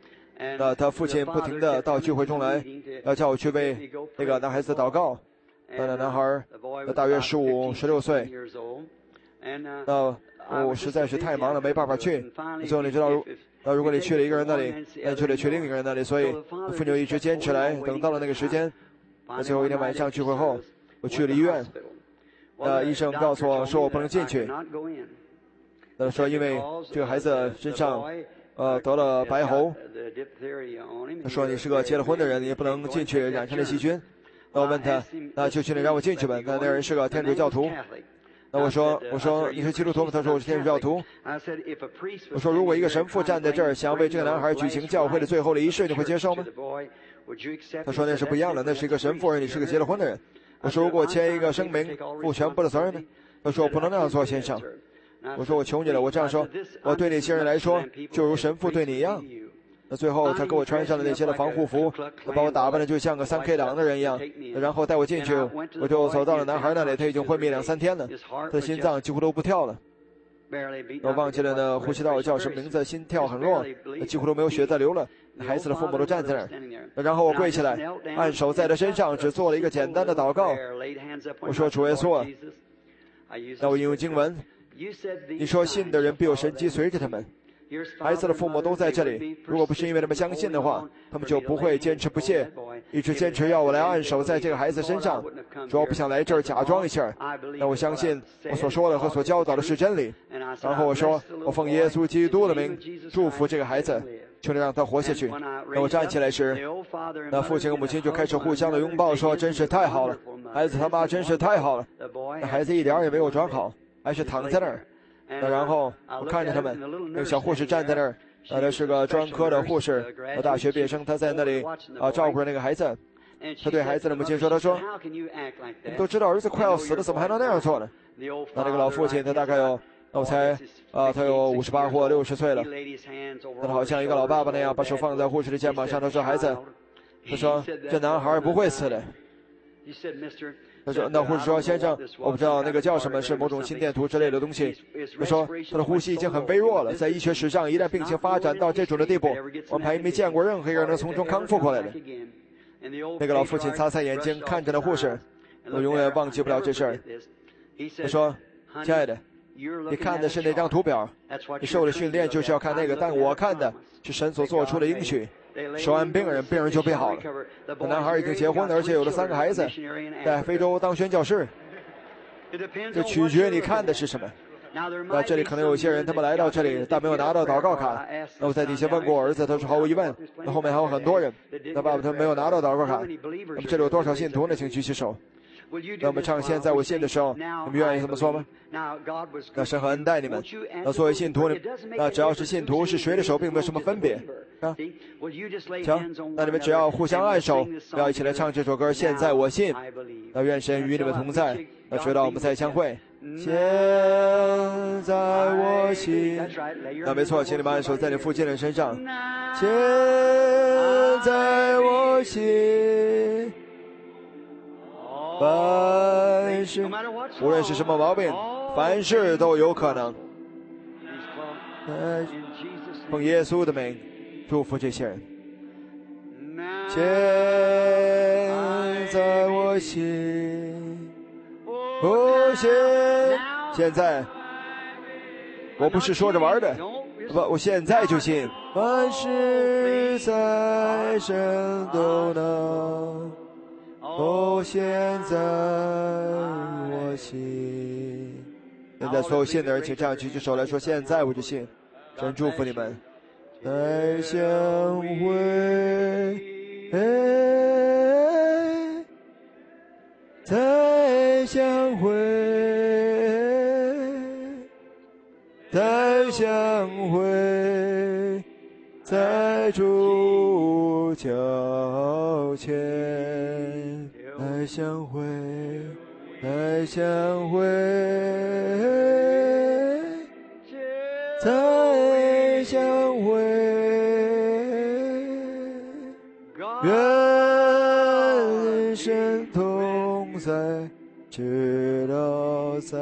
那他父亲不停地到聚会中来，要叫我去为那个男孩子祷告。那那男孩大约十五、十六岁。那我实在是太忙了，没办法去。最后你知道，那如果你去了一个人那里，那你就得去另一个人那里。所以父亲一直坚持来，等到了那个时间。那最后一天晚上聚会后，我去了医院。那医生告诉我说我不能进去。那说因为这个孩子身上呃得了白喉。他说你是个结了婚的人，你不能进去染上了细菌。那我问他，那就请你让我进去吧。那那人是个天主教徒。那我说，我说你是基督徒吗？他说我是天主教徒。我说如果一个神父站在这儿，想为这个男孩举行教会的最后的仪式，你会接受吗？他说那是不一样的，那是一个神父，而你是个结了婚的人。我说如果签一个声明，负全部的责任呢？他说我不能那样做，先生。我说我求你了，我这样说，我对那些人来说，就如神父对你一样。那最后他给我穿上了那些的防护服，他把我打扮的就像个三 K 党的人一样，然后带我进去，我就走到了男孩那里，他已经昏迷两三天了，他的心脏几乎都不跳了。我忘记了呢，呼吸道叫什么名字，心跳很弱，几乎都没有血在流了。孩子的父母都站在那儿，然后我跪起来，按手在他身上，只做了一个简单的祷告。我说主耶稣啊，那我引用经文，你说信的人必有神迹随着他们。孩子的父母都在这里，如果不是因为他们相信的话，他们就不会坚持不懈，一直坚持要我来按手在这个孩子身上。主要不想来这儿假装一下，那我相信我所说的和所教导的是真理。然后我说，我奉耶稣基督的名祝福这个孩子，求你让他活下去。那我站起来时，那父亲和母亲就开始互相的拥抱，说真是太好了，孩子他妈真是太好了。那孩子一点也没有转好，还是躺在那儿。那然后我看着他们，那个小护士站在那儿，啊，他是个专科的护士，呃，大学毕业生，他在那里啊照顾着那个孩子。他对孩子的母亲说：“他说，你们都知道儿子快要死了，怎么还能那样做呢？”那那个老父亲他大概有，那我猜啊，他有五十八或六十岁了，他好像一个老爸爸那样，把手放在护士的肩膀上，他说：“孩子，他说这男孩不会死的。”他说：“那护士说，先生，我不知道那个叫什么，是某种心电图之类的东西。他说他的呼吸已经很微弱了，在医学史上，一旦病情发展到这种的地步，我们还没见过任何一个人能从中康复过来的。”那个老父亲擦擦眼睛，看着那护士，我永远忘记不了这事儿。他说：“亲爱的，你看的是那张图表，你受的训练就是要看那个，但我看的是神所做出的应许。手按病人，病人就病好了。那男孩已经结婚了，而且有了三个孩子，在非洲当宣教士。这取决你看的是什么。那这里可能有些人，他们来到这里，但没有拿到祷告卡。那我在底下问过我儿子，他说毫无疑问。那后面还有很多人，那爸爸他没有拿到祷告卡。那么这里有多少信徒呢？请举起手。那我们唱现在我信的时候，你们愿意这么说吗？那神很恩待你们。那作为信徒，那只要是信徒，是谁的手并没有什么分别啊。行，那你们只要互相按手，要一起来唱这首歌。现在我信。那愿神与你们同在。那直到我们再相会。现在我信。那没错，请你们按手在你附近的身上。现在我信。凡事，无论是什么毛病，凡事都有可能。奉耶稣的名，祝福这些人。现在我信，我信。现在，我不是说着玩的，不，我现在就信。凡事在神都能。哦，现在我信。现在所有信的人，请这样举起手来说：现在我就信。神祝福你们。再相会，再相会，再相会，在主脚前。再相会，再相会，再相会，愿神同在，直到再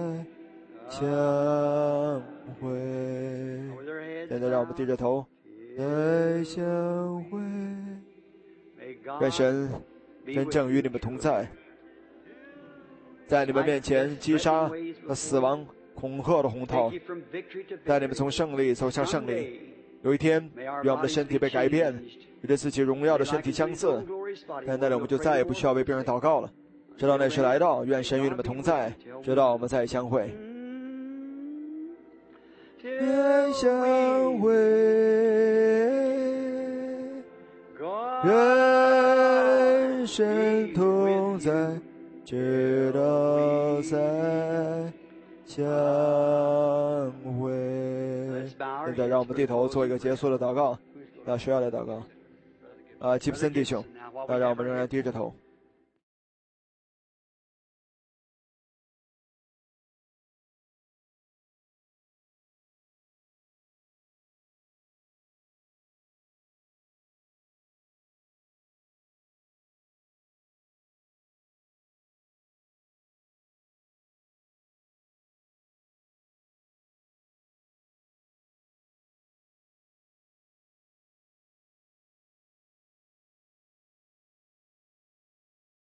相会。现在让我们低着头， 再相会。愿神真正与你们同在，在你们面前击杀那死亡恐吓的洪涛，带你们从胜利走向胜利。有一天，愿我们的身体被改变，与着自己荣耀的身体相似，在那里我们就再也不需要为别人祷告了。直到那时来到，愿神与你们同在，直到我们再相会。愿相会，愿神同在，直到再相会。现在让我们低头做一个结束的祷告，那谁要来祷告？啊，吉普森弟兄，那让我们仍然低着头。